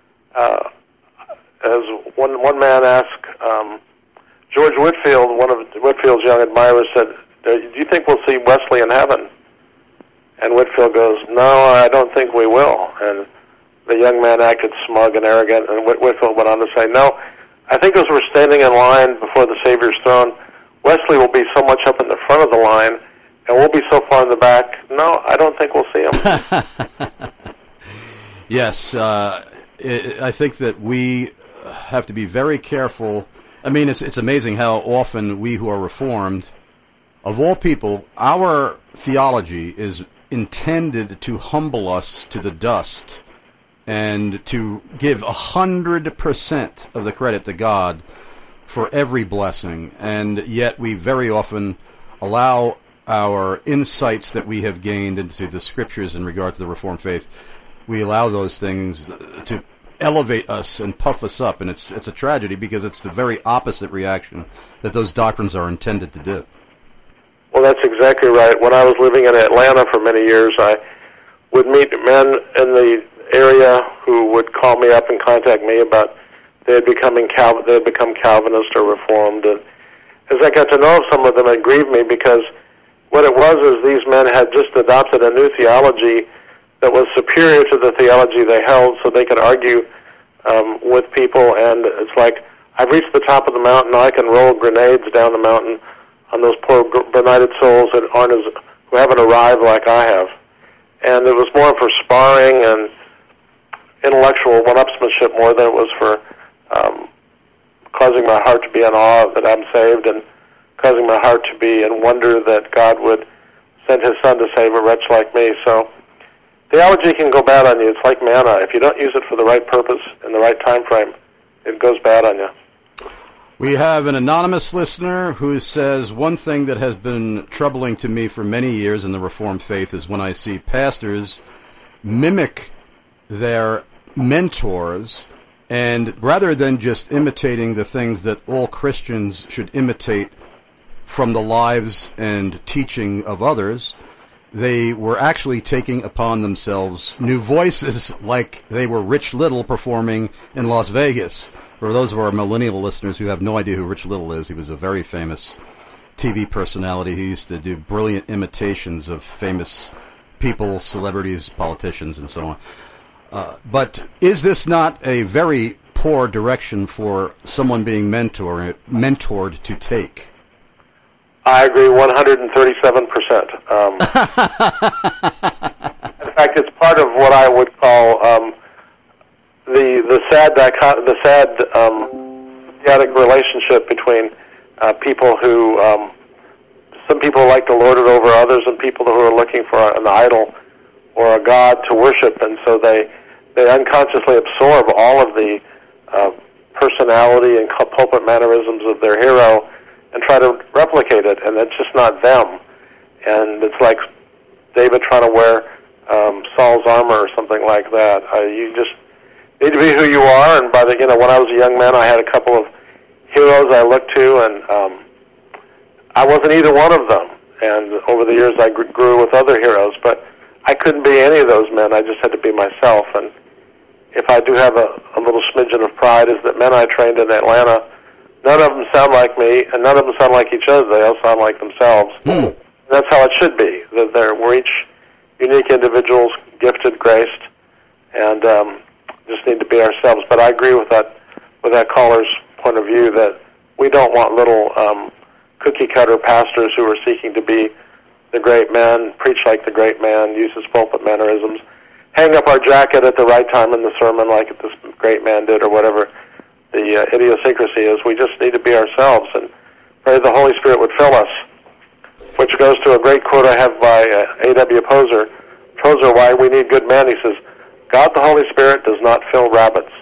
as one man asked, George Whitefield, one of Whitefield's young admirers, said, do you think we'll see Wesley in heaven? And Whitefield goes, no, I don't think we will. And the young man acted smug and arrogant, and Whitefield went on to say, no, I think as we're standing in line before the Savior's throne, Wesley will be so much up in the front of the line, and we'll be so far in the back, no, I don't think we'll see him. Yes, I think that we have to be very careful. I mean, it's amazing how often we who are Reformed, of all people, our theology is intended to humble us to the dust and to give 100% of the credit to God for every blessing. And yet we very often allow our insights that we have gained into the Scriptures in regard to the Reformed faith, we allow those things to elevate us and puff us up. And it's a tragedy because it's the very opposite reaction that those doctrines are intended to do. Well, that's exactly right. When I was living in Atlanta for many years, I would meet men in the area who would call me up and contact me about they had become Calvinist or Reformed. And as I got to know some of them, it grieved me because what it was is these men had just adopted a new theology that was superior to the theology they held, so they could argue with people. And it's like, I've reached the top of the mountain. Now I can roll grenades down the mountain on those poor benighted souls that who haven't arrived like I have. And it was more for sparring and intellectual one-upsmanship more than it was for causing my heart to be in awe that I'm saved and causing my heart to be in wonder that God would send His Son to save a wretch like me. So theology can go bad on you. It's like manna. If you don't use it for the right purpose in the right time frame, it goes bad on you. We have an anonymous listener who says, one thing that has been troubling to me for many years in the Reformed faith is when I see pastors mimic their mentors, and rather than just imitating the things that all Christians should imitate from the lives and teaching of others, they were actually taking upon themselves new voices like they were Rich Little performing in Las Vegas. For those of our millennial listeners who have no idea who Rich Little is, he was a very famous TV personality. He used to do brilliant imitations of famous people, celebrities, politicians, and so on. But is this not a very poor direction for someone being mentored to take? I agree 137%. In fact, it's part of what I would call the sad symbiotic relationship between people who some people like to lord it over others, and people who are looking for an idol or a god to worship, and so they unconsciously absorb all of the personality and pulpit mannerisms of their hero and try to replicate it, and it's just not them. And it's like David trying to wear Saul's armor or something like that. You just need to be who you are. And when I was a young man, I had a couple of heroes I looked to, and I wasn't either one of them. And over the years, I grew with other heroes, but I couldn't be any of those men. I just had to be myself. And if I do have a little smidgen of pride, is that men I trained in Atlanta, none of them sound like me, and none of them sound like each other. They all sound like themselves. That's how it should be. We're each unique individuals, gifted, graced, and just need to be ourselves. But I agree with that caller's point of view that we don't want little cookie-cutter pastors who are seeking to be the great man, preach like the great man, use his pulpit mannerisms, hang up our jacket at the right time in the sermon like this great man did, or whatever the idiosyncrasy is. We just need to be ourselves, and pray the Holy Spirit would fill us, which goes to a great quote I have by A.W. Tozer, Why We Need Good Men. He says, God the Holy Spirit does not fill rabbits.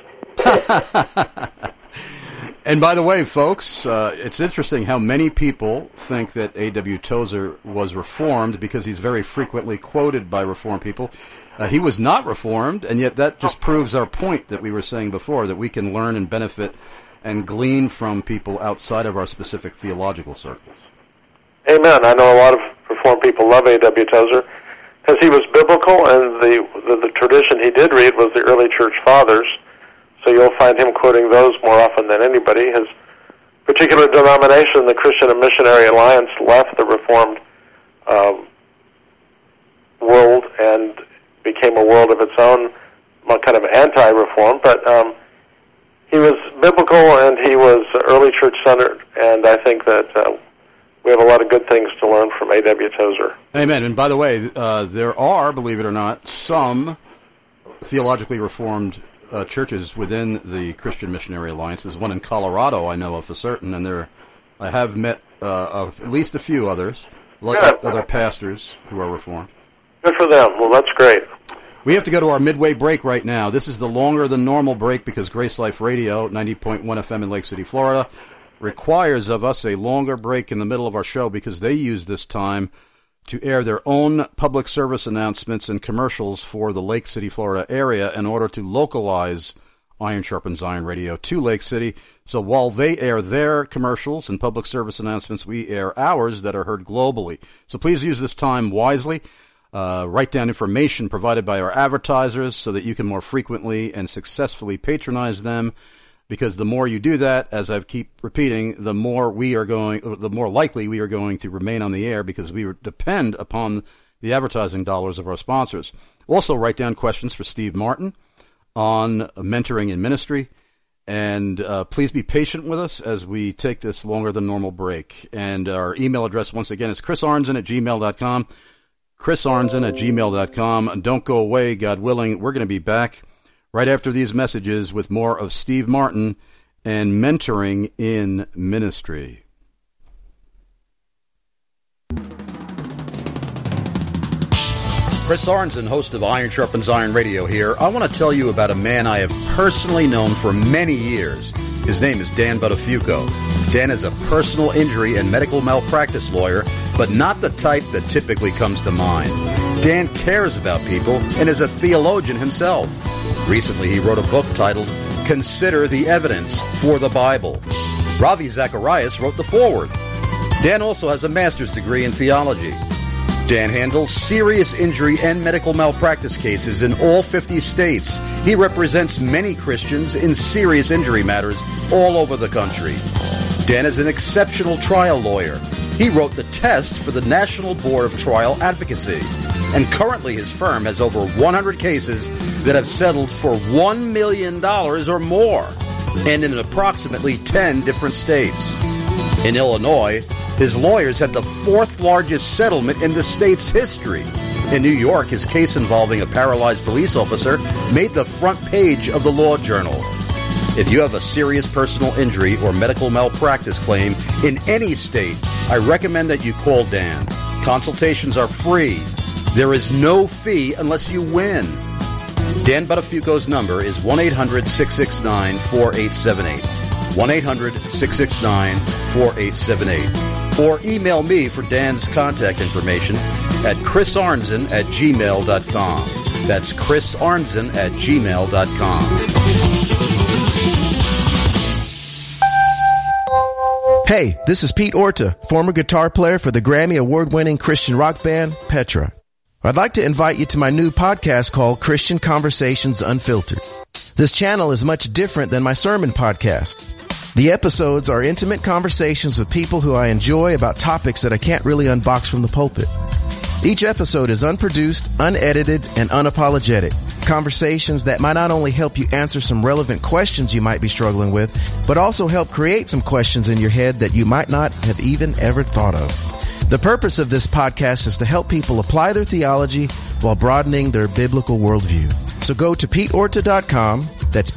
And by the way, folks, it's interesting how many people think that A.W. Tozer was Reformed because he's very frequently quoted by Reformed people. He was not Reformed, and yet that just proves our point that we were saying before, that we can learn and benefit and glean from people outside of our specific theological circles. Amen. I know a lot of Reformed people love A.W. Tozer because he was biblical, and the tradition he did read was the early church fathers. So you'll find him quoting those more often than anybody. His particular denomination, the Christian and Missionary Alliance, left the Reformed world and became a world of its own, kind of anti-Reform. But he was biblical and he was early church-centered, and I think that we have a lot of good things to learn from A.W. Tozer. Amen. And by the way, there are, believe it or not, some theologically Reformed churches within the Christian Missionary Alliance. There's one in Colorado I know of for certain, and I have met at least a few others, other pastors who are Reformed. Good for them. Well, that's great. We have to go to our midway break right now. This is the longer than normal break because Grace Life Radio, 90.1 FM in Lake City, Florida, requires of us a longer break in the middle of our show because they use this time to air their own public service announcements and commercials for the Lake City, Florida area in order to localize Iron Sharpens Iron Radio to Lake City. So while they air their commercials and public service announcements, we air ours that are heard globally. So please use this time wisely. Write down information provided by our advertisers so that you can more frequently and successfully patronize them. Because the more you do that, as I keep repeating, the more likely we are going to remain on the air because we depend upon the advertising dollars of our sponsors. Also, write down questions for Steve Martin on mentoring in ministry And please be patient with us as we take this longer than normal break. And our email address, once again, is chrisarnzen@gmail.com. chrisarnzen@gmail.com. Don't go away, God willing. We're going to be back right after these messages with more of Steve Martin and mentoring in ministry. Chris Arnzen, host of Iron Sharpens Iron Radio here. I want to tell you about a man I have personally known for many years. His name is Dan Buttafuoco. Dan is a personal injury and medical malpractice lawyer, but not the type that typically comes to mind. Dan cares about people and is a theologian himself. Recently, he wrote a book titled Consider the Evidence for the Bible. Ravi Zacharias wrote the foreword. Dan also has a master's degree in theology. Dan handles serious injury and medical malpractice cases in all 50 states. He represents many Christians in serious injury matters all over the country. Dan is an exceptional trial lawyer. He wrote the test for the National Board of Trial Advocacy. And currently his firm has over 100 cases that have settled for $1 million or more, and in approximately 10 different states. In Illinois, his lawyers had the fourth largest settlement in the state's history. In New York, his case involving a paralyzed police officer made the front page of the Law Journal. If you have a serious personal injury or medical malpractice claim in any state, I recommend that you call Dan. Consultations are free. There is no fee unless you win. Dan Buttafuoco's number is 1-800-669-4878. 1-800-669-4878. Or email me for Dan's contact information at chrisarnzen@gmail.com. That's chrisarnzen@gmail.com. Hey, this is Pete Orta, former guitar player for the Grammy Award-winning Christian rock band Petra. I'd like to invite you to my new podcast called Christian Conversations Unfiltered. This channel is much different than my sermon podcast. The episodes are intimate conversations with people who I enjoy about topics that I can't really unbox from the pulpit. Each episode is unproduced, unedited, and unapologetic. Conversations that might not only help you answer some relevant questions you might be struggling with, but also help create some questions in your head that you might not have even ever thought of. The purpose of this podcast is to help people apply their theology while broadening their biblical worldview. So go to PeteOrta.com, that's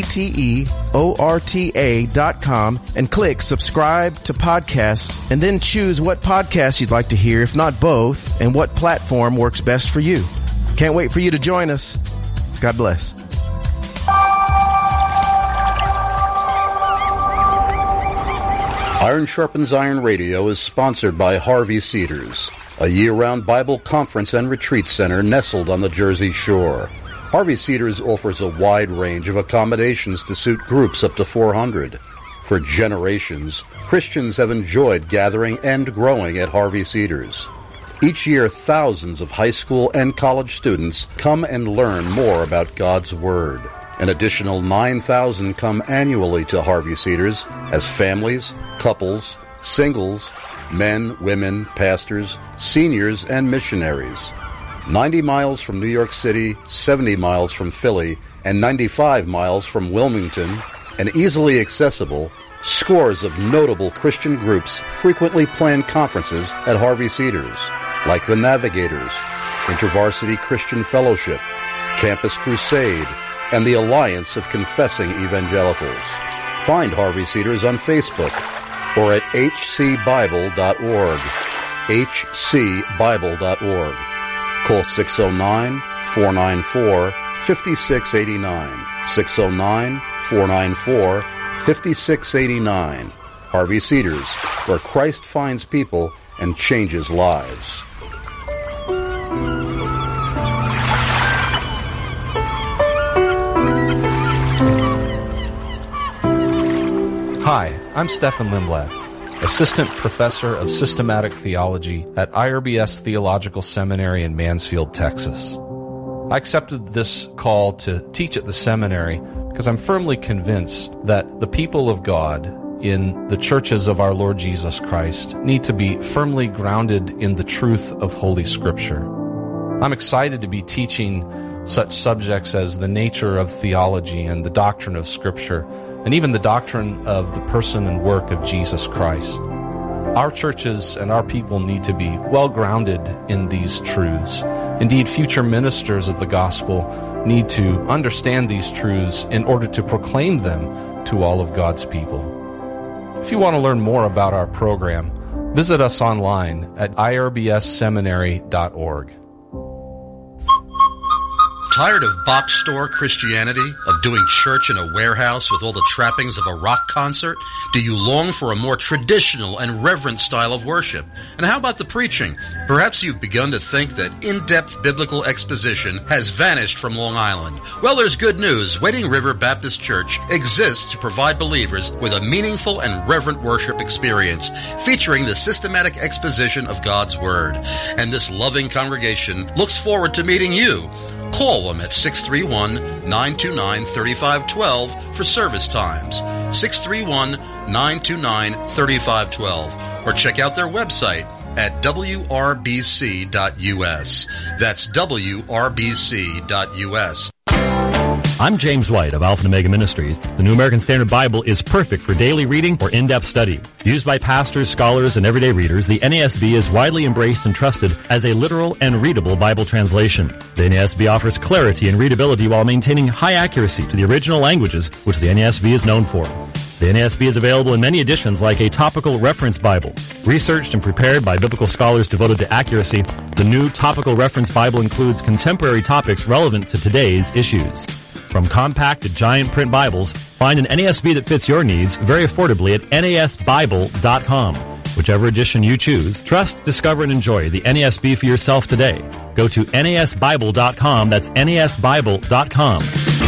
PeteOrta.com, and click subscribe to podcasts, and then choose what podcast you'd like to hear, if not both, and what platform works best for you. Can't wait for you to join us. God bless. Iron Sharpens Iron Radio is sponsored by Harvey Cedars, a year-round Bible conference and retreat center nestled on the Jersey Shore. Harvey Cedars offers a wide range of accommodations to suit groups up to 400. For generations, Christians have enjoyed gathering and growing at Harvey Cedars. Each year, thousands of high school and college students come and learn more about God's Word. An additional 9,000 come annually to Harvey Cedars as families, couples, singles, men, women, pastors, seniors, and missionaries. 90 miles from New York City, 70 miles from Philly, and 95 miles from Wilmington, and easily accessible, scores of notable Christian groups frequently plan conferences at Harvey Cedars, like the Navigators, InterVarsity Christian Fellowship, Campus Crusade, and the Alliance of Confessing Evangelicals. Find Harvey Cedars on Facebook or at hcbible.org. hcbible.org. Call 609-494-5689. 609-494-5689. Harvey Cedars, where Christ finds people and changes lives. Hi, I'm Stefan Lindblad, Assistant Professor of Systematic Theology at IRBS Theological Seminary in Mansfield, Texas. I accepted this call to teach at the seminary because I'm firmly convinced that the people of God in the churches of our Lord Jesus Christ need to be firmly grounded in the truth of Holy Scripture. I'm excited to be teaching such subjects as the nature of theology and the doctrine of Scripture and even the doctrine of the person and work of Jesus Christ. Our churches and our people need to be well grounded in these truths. Indeed, future ministers of the gospel need to understand these truths in order to proclaim them to all of God's people. If you want to learn more about our program, visit us online at irbsseminary.org. Tired of box store Christianity, of doing church in a warehouse with all the trappings of a rock concert? Do you long for a more traditional and reverent style of worship? And how about the preaching? Perhaps you've begun to think that in-depth biblical exposition has vanished from Long Island. Well, there's good news. Wading River Baptist Church exists to provide believers with a meaningful and reverent worship experience featuring the systematic exposition of God's Word. And this loving congregation looks forward to meeting you. Call them at 631-929-3512 for service times. 631-929-3512. Or check out their website at wrbc.us. That's wrbc.us. I'm James White of Alpha and Omega Ministries. The New American Standard Bible is perfect for daily reading or in-depth study. Used by pastors, scholars, and everyday readers, the NASB is widely embraced and trusted as a literal and readable Bible translation. The NASB offers clarity and readability while maintaining high accuracy to the original languages, which the NASB is known for. The NASB is available in many editions like a topical reference Bible. Researched and prepared by biblical scholars devoted to accuracy, the new topical reference Bible includes contemporary topics relevant to today's issues. From compact to giant print Bibles, find an NASB that fits your needs very affordably at nasbible.com. Whichever edition you choose, trust, discover, and enjoy the NASB for yourself today. Go to nasbible.com. That's nasbible.com.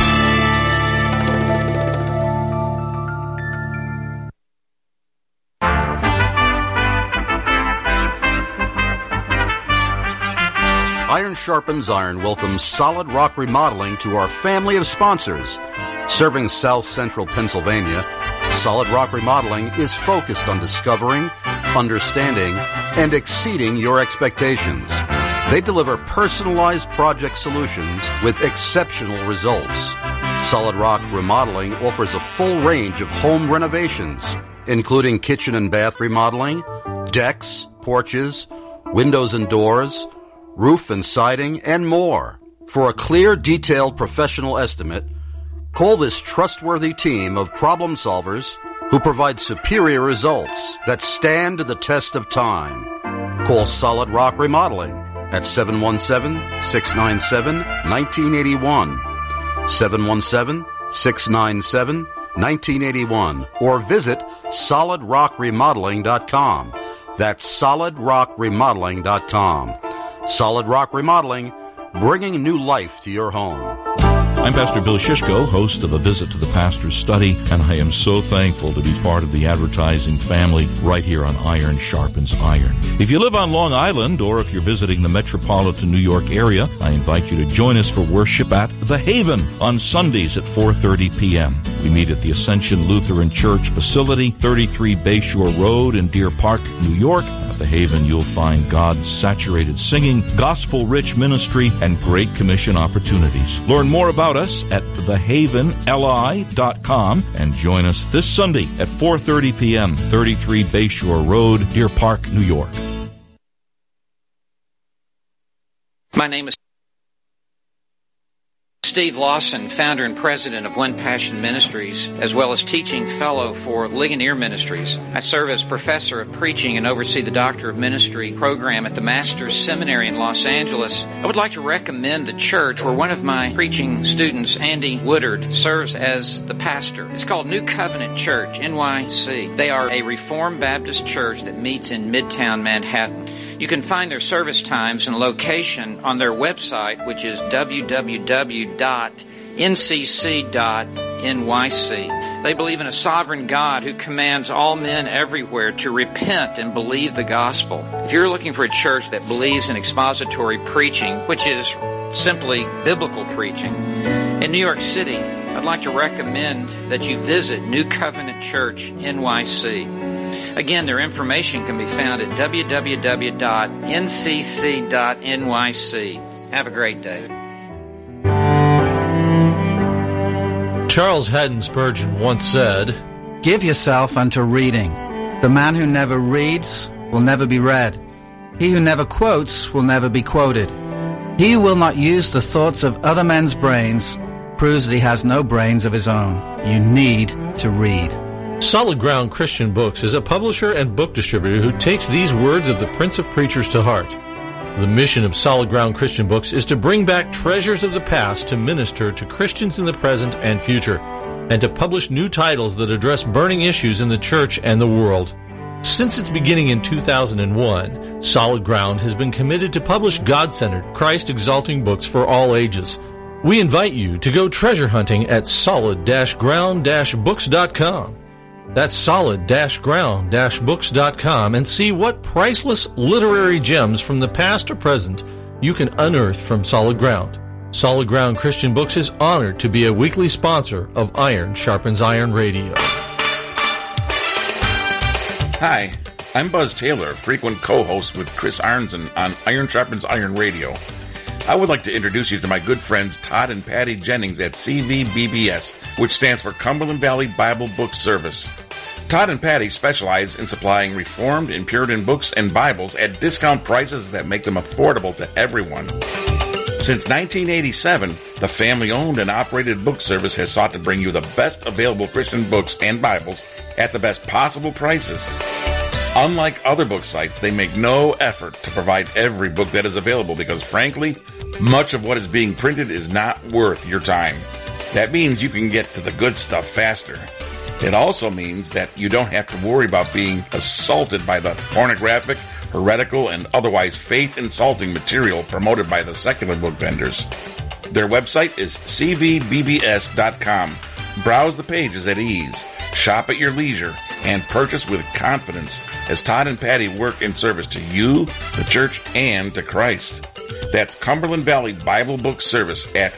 Iron Sharpens Iron welcomes Solid Rock Remodeling to our family of sponsors. Serving South Central Pennsylvania, Solid Rock Remodeling is focused on discovering, understanding, and exceeding your expectations. They deliver personalized project solutions with exceptional results. Solid Rock Remodeling offers a full range of home renovations, including kitchen and bath remodeling, decks, porches, windows and doors, roof and siding, and more. For a clear, detailed, professional estimate, call this trustworthy team of problem solvers who provide superior results that stand the test of time. Call Solid Rock Remodeling at 717-697-1981, 717-697-1981, or visit solidrockremodeling.com. That's solidrockremodeling.com. Solid Rock Remodeling, bringing new life to your home. I'm Pastor Bill Shishko, host of A Visit to the Pastor's Study, and I am so thankful to be part of the advertising family right here on Iron Sharpens Iron. If you live on Long Island, or if you're visiting the metropolitan New York area, I invite you to join us for worship at The Haven on Sundays at 4:30 p.m. We meet at the Ascension Lutheran Church facility, 33 Bayshore Road in Deer Park, New York. At The Haven, you'll find God-saturated singing, gospel-rich ministry, and Great Commission opportunities. Learn more about us at thehavenli.com and join us this Sunday at 4:30 p.m., 33 Bayshore Road, Deer Park, New York. My name is Steve Lawson, founder and president of One Passion Ministries, as well as teaching fellow for Ligonier Ministries. I serve as professor of preaching and oversee the Doctor of Ministry program at the Master's Seminary in Los Angeles. I would like to recommend the church where one of my preaching students, Andy Woodard, serves as the pastor. It's called New Covenant Church, NYC. They are a Reformed Baptist church that meets in Midtown Manhattan. You can find their service times and location on their website, which is www.ncc.nyc. They believe in a sovereign God who commands all men everywhere to repent and believe the gospel. If you're looking for a church that believes in expository preaching, which is simply biblical preaching, in New York City, I'd like to recommend that you visit New Covenant Church, NYC. Again, their information can be found at www.ncc.nyc. Have a great day. Charles Haddon Spurgeon once said, "Give yourself unto reading. The man who never reads will never be read. He who never quotes will never be quoted. He who will not use the thoughts of other men's brains proves that he has no brains of his own. You need to read." Solid Ground Christian Books is a publisher and book distributor who takes these words of the Prince of Preachers to heart. The mission of Solid Ground Christian Books is to bring back treasures of the past to minister to Christians in the present and future, and to publish new titles that address burning issues in the church and the world. Since its beginning in 2001, Solid Ground has been committed to publish God-centered, Christ-exalting books for all ages. We invite you to go treasure hunting at solid-ground-books.com. That's solid-ground-books.com, and see what priceless literary gems from the past or present you can unearth from Solid Ground. Solid Ground Christian Books is honored to be a weekly sponsor of Iron Sharpens Iron Radio. Hi, I'm Buzz Taylor, frequent co-host with Chris Arnzen on Iron Sharpens Iron Radio. I would like to introduce you to my good friends Todd and Patty Jennings at CVBBS, which stands for Cumberland Valley Bible Book Service. Todd and Patty specialize in supplying Reformed and Puritan books and Bibles at discount prices that make them affordable to everyone. Since 1987, the family-owned and operated book service has sought to bring you the best available Christian books and Bibles at the best possible prices. Unlike other book sites, they make no effort to provide every book that is available because, frankly, much of what is being printed is not worth your time. That means you can get to the good stuff faster. It also means that you don't have to worry about being assaulted by the pornographic, heretical, and otherwise faith-insulting material promoted by the secular book vendors. Their website is cvbbs.com. Browse the pages at ease, shop at your leisure, and purchase with confidence as Todd and Patty work in service to you, the church, and to Christ. That's Cumberland Valley Bible Book Service at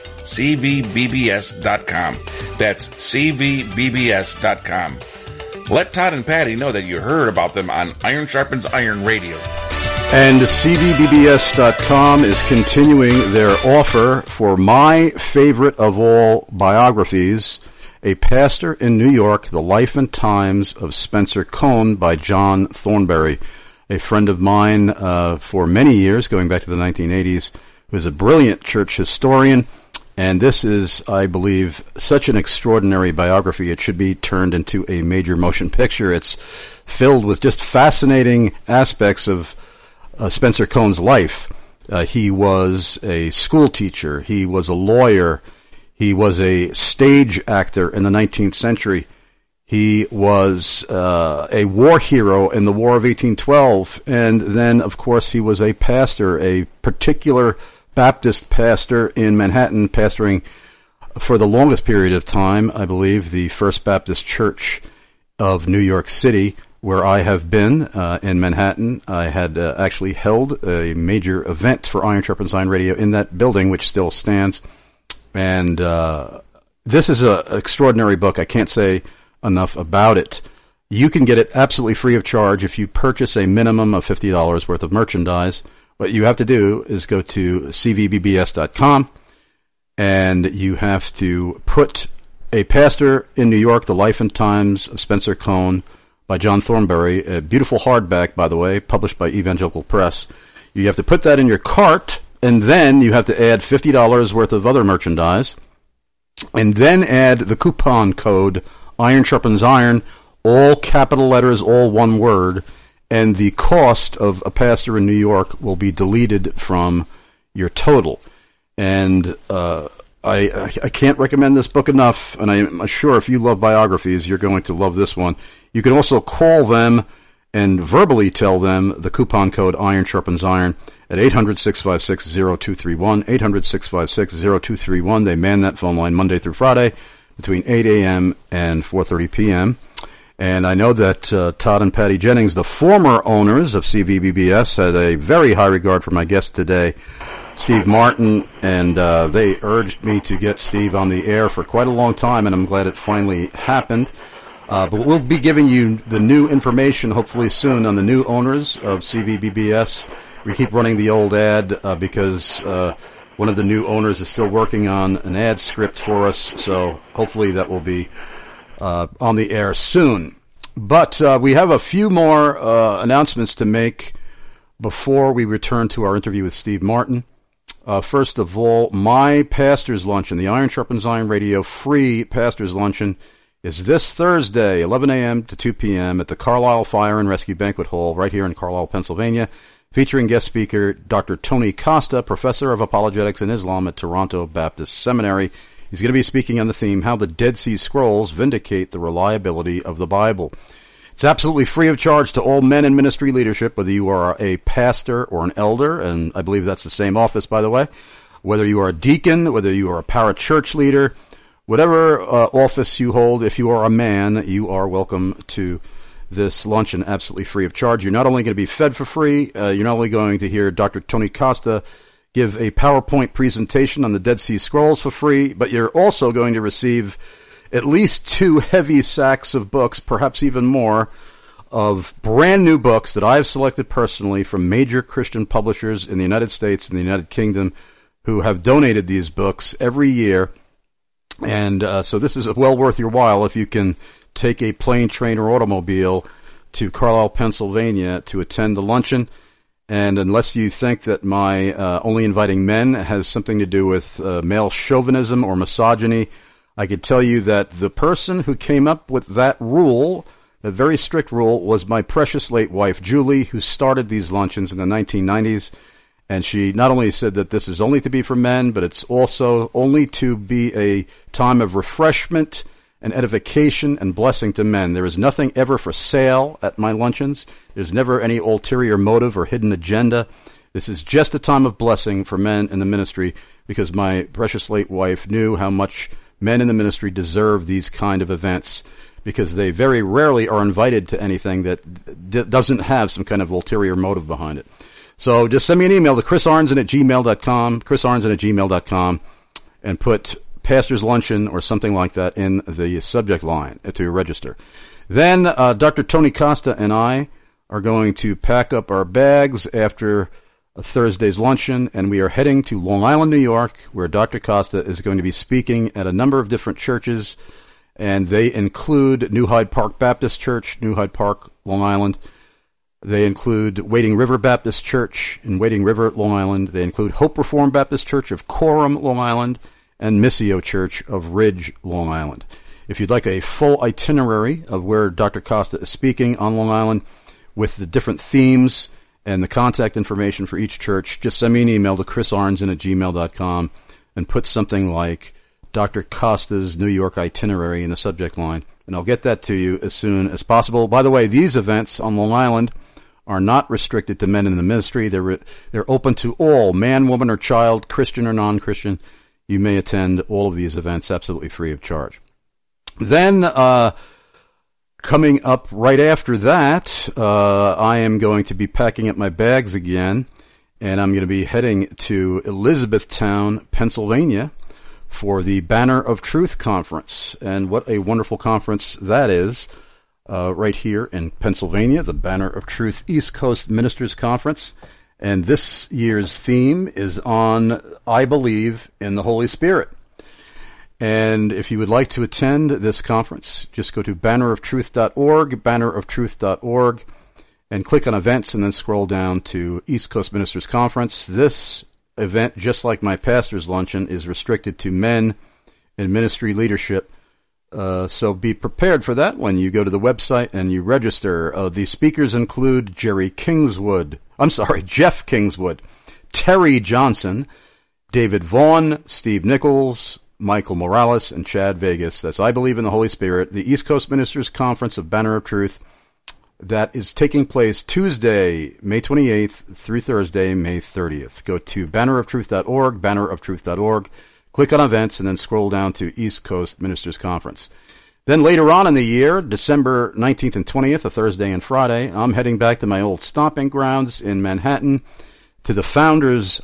cvbbs.com. That's cvbbs.com. Let Todd and Patty know that you heard about them on Iron Sharpens Iron Radio. And cvbbs.com is continuing their offer for my favorite of all biographies, A Pastor in New York, The Life and Times of Spencer Cone by John Thornberry, a friend of mine for many years, going back to the 1980s, who is a brilliant church historian. And this is, I believe, such an extraordinary biography. It should be turned into a major motion picture. It's filled with just fascinating aspects of Spencer Cone's life. He was a school teacher. He was a lawyer. He was a stage actor in the 19th century. He was a war hero in the War of 1812. And then, of course, he was a pastor, a particular Baptist pastor in Manhattan, pastoring for the longest period of time, I believe, the First Baptist Church of New York City, where I have been in Manhattan. I had actually held a major event for Iron Sharpens Iron Radio in that building, which still stands. And this is an extraordinary book. I can't say enough about it. You can get it absolutely free of charge if you purchase a minimum of $50 worth of merchandise. What you have to do is go to cvbbs.com, and you have to put A Pastor in New York, The Life and Times of Spencer Cone by John Thornberry, a beautiful hardback, by the way, published by Evangelical Press. You have to put that in your cart, and then you have to add $50 worth of other merchandise, and then add the coupon code Iron Sharpens Iron, all capital letters, all one word, and the cost of A Pastor in New York will be deleted from your total. And I can't recommend this book enough, and I'm sure if you love biographies, you're going to love this one. You can also call them and verbally tell them the coupon code Iron Sharpens Iron at 800-656-0231, 800-656-0231. They man that phone line Monday through Friday between 8 a.m. and 4:30 p.m., and I know that Todd and Patty Jennings, the former owners of CVBBS, had a very high regard for my guest today, Steve Martin, and they urged me to get Steve on the air for quite a long time, and I'm glad it finally happened. But we'll be giving you the new information hopefully soon on the new owners of CVBBS. We keep running the old ad because one of the new owners is still working on an ad script for us, so hopefully that will be on the air soon. But we have a few more announcements to make before we return to our interview with Steve Martin. First of all, my Pastor's Luncheon, the Iron Sharpens Iron Radio free Pastor's Luncheon, is this Thursday, 11 a.m. to 2 p.m. at the Carlisle Fire and Rescue Banquet Hall right here in Carlisle, Pennsylvania, featuring guest speaker Dr. Tony Costa, professor of apologetics and Islam at Toronto Baptist Seminary. He's going to be speaking on the theme, How the Dead Sea Scrolls Vindicate the Reliability of the Bible. It's absolutely free of charge to all men in ministry leadership, whether you are a pastor or an elder, and I believe that's the same office, by the way, whether you are a deacon, whether you are a parachurch leader, whatever office you hold. If you are a man, you are welcome to this luncheon absolutely free of charge. You're not only going to be fed for free, you're not only going to hear Dr. Tony Costa give a PowerPoint presentation on the Dead Sea Scrolls for free, but you're also going to receive at least 2 heavy sacks of books, perhaps even more, of brand new books that I've selected personally from major Christian publishers in the United States and the United Kingdom who have donated these books every year. And so this is well worth your while if you can take a plane, train, or automobile to Carlisle, Pennsylvania to attend the luncheon. And unless you think that my only inviting men has something to do with male chauvinism or misogyny, I could tell you that the person who came up with that rule, a very strict rule, was my precious late wife, Julie, who started these luncheons in the 1990s. And she not only said that this is only to be for men, but it's also only to be a time of refreshment and edification and blessing to men. There is nothing ever for sale at my luncheons. There's never any ulterior motive or hidden agenda. This is just a time of blessing for men in the ministry because my precious late wife knew how much men in the ministry deserve these kind of events because they very rarely are invited to anything that doesn't have some kind of ulterior motive behind it. So just send me an email to chrisarnson@gmail.com, and put Pastor's Luncheon or something like that in the subject line to register. Then Dr. Tony Costa and I are going to pack up our bags after Thursday's luncheon, and we are heading to Long Island, New York, where Dr. Costa is going to be speaking at a number of different churches, and they include New Hyde Park Baptist Church, New Hyde Park, Long Island. They include Wading River Baptist Church in Wading River, Long Island. They include Hope Reformed Baptist Church of Coram, Long Island, and Missio Church of Ridge, Long Island. If you'd like a full itinerary of where Dr. Costa is speaking on Long Island with the different themes and the contact information for each church, just send me an email to chrisarnson@gmail.com and put something like Dr. Costa's New York itinerary in the subject line, and I'll get that to you as soon as possible. By the way, these events on Long Island are not restricted to men in the ministry. They're open to all, man, woman, or child, Christian or non-Christian. You may attend all of these events absolutely free of charge. Then, coming up right after that, I am going to be packing up my bags again, and I'm going to be heading to Elizabethtown, Pennsylvania, for the Banner of Truth Conference. And what a wonderful conference that is, right here in Pennsylvania, the Banner of Truth East Coast Ministers Conference. And this year's theme is on, I believe in the Holy Spirit. And if you would like to attend this conference, just go to banneroftruth.org, banneroftruth.org, and click on events and then scroll down to East Coast Ministers Conference. This event, just like my pastor's luncheon, is restricted to men in ministry leadership. So be prepared for that when you go to the website and you register. The speakers include Jeff Kingswood, Terry Johnson, David Vaughn, Steve Nichols, Michael Morales, and Chad Vegas. That's I Believe in the Holy Spirit, the East Coast Ministers Conference of Banner of Truth. That is taking place Tuesday, May 28th through Thursday, May 30th. Go to banneroftruth.org, banneroftruth.org. Click on events and then scroll down to East Coast Ministers Conference. Then later on in the year, December 19th and 20th, a Thursday and Friday, I'm heading back to my old stomping grounds in Manhattan to the Foundations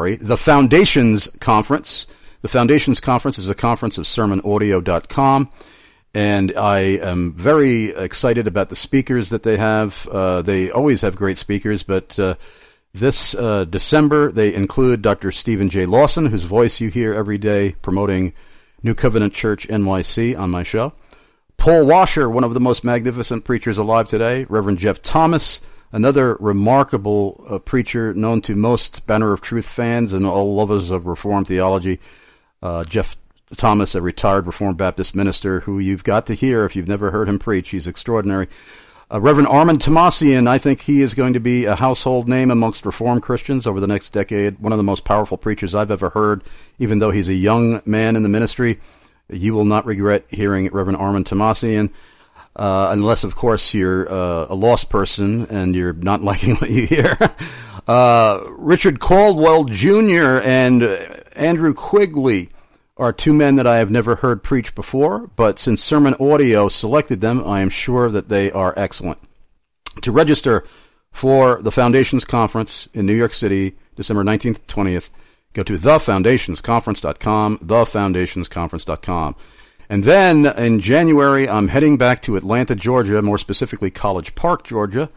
Conference. The Foundations Conference is a conference of sermonaudio.com, and I am very excited about the speakers that they have. They always have great speakers, but This December, they include Dr. Stephen J. Lawson, whose voice you hear every day promoting New Covenant Church NYC on my show. Paul Washer, one of the most magnificent preachers alive today. Reverend Jeff Thomas, another remarkable preacher known to most Banner of Truth fans and all lovers of Reformed theology. Jeff Thomas, a retired Reformed Baptist minister who you've got to hear if you've never heard him preach. He's extraordinary. Reverend Armand Tomasian, I think he is going to be a household name amongst Reformed Christians over the next decade. One of the most powerful preachers I've ever heard, even though he's a young man in the ministry. You will not regret hearing Reverend Armand Tomasian, unless, of course, you're a lost person and you're not liking what you hear. Richard Caldwell Jr. and Andrew Quigley are two men that I have never heard preach before, but since Sermon Audio selected them, I am sure that they are excellent. To register for the Foundations Conference in New York City, December 19th, 20th, go to thefoundationsconference.com, thefoundationsconference.com. And then in January, I'm heading back to Atlanta, Georgia, more specifically College Park, Georgia,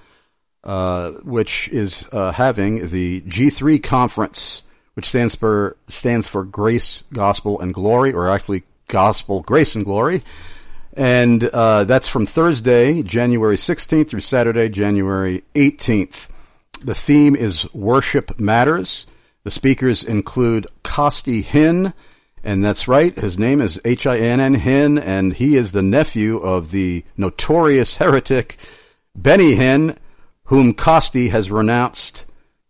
which is having the G3 Conference, which stands for Grace, Gospel, and Glory, or actually Gospel, Grace, and Glory. And that's from Thursday, January 16th through Saturday, January 18th. The theme is Worship Matters. The speakers include Costi Hinn, and that's right, his name is Hinn, Hinn, and he is the nephew of the notorious heretic Benny Hinn, whom Costi has renounced.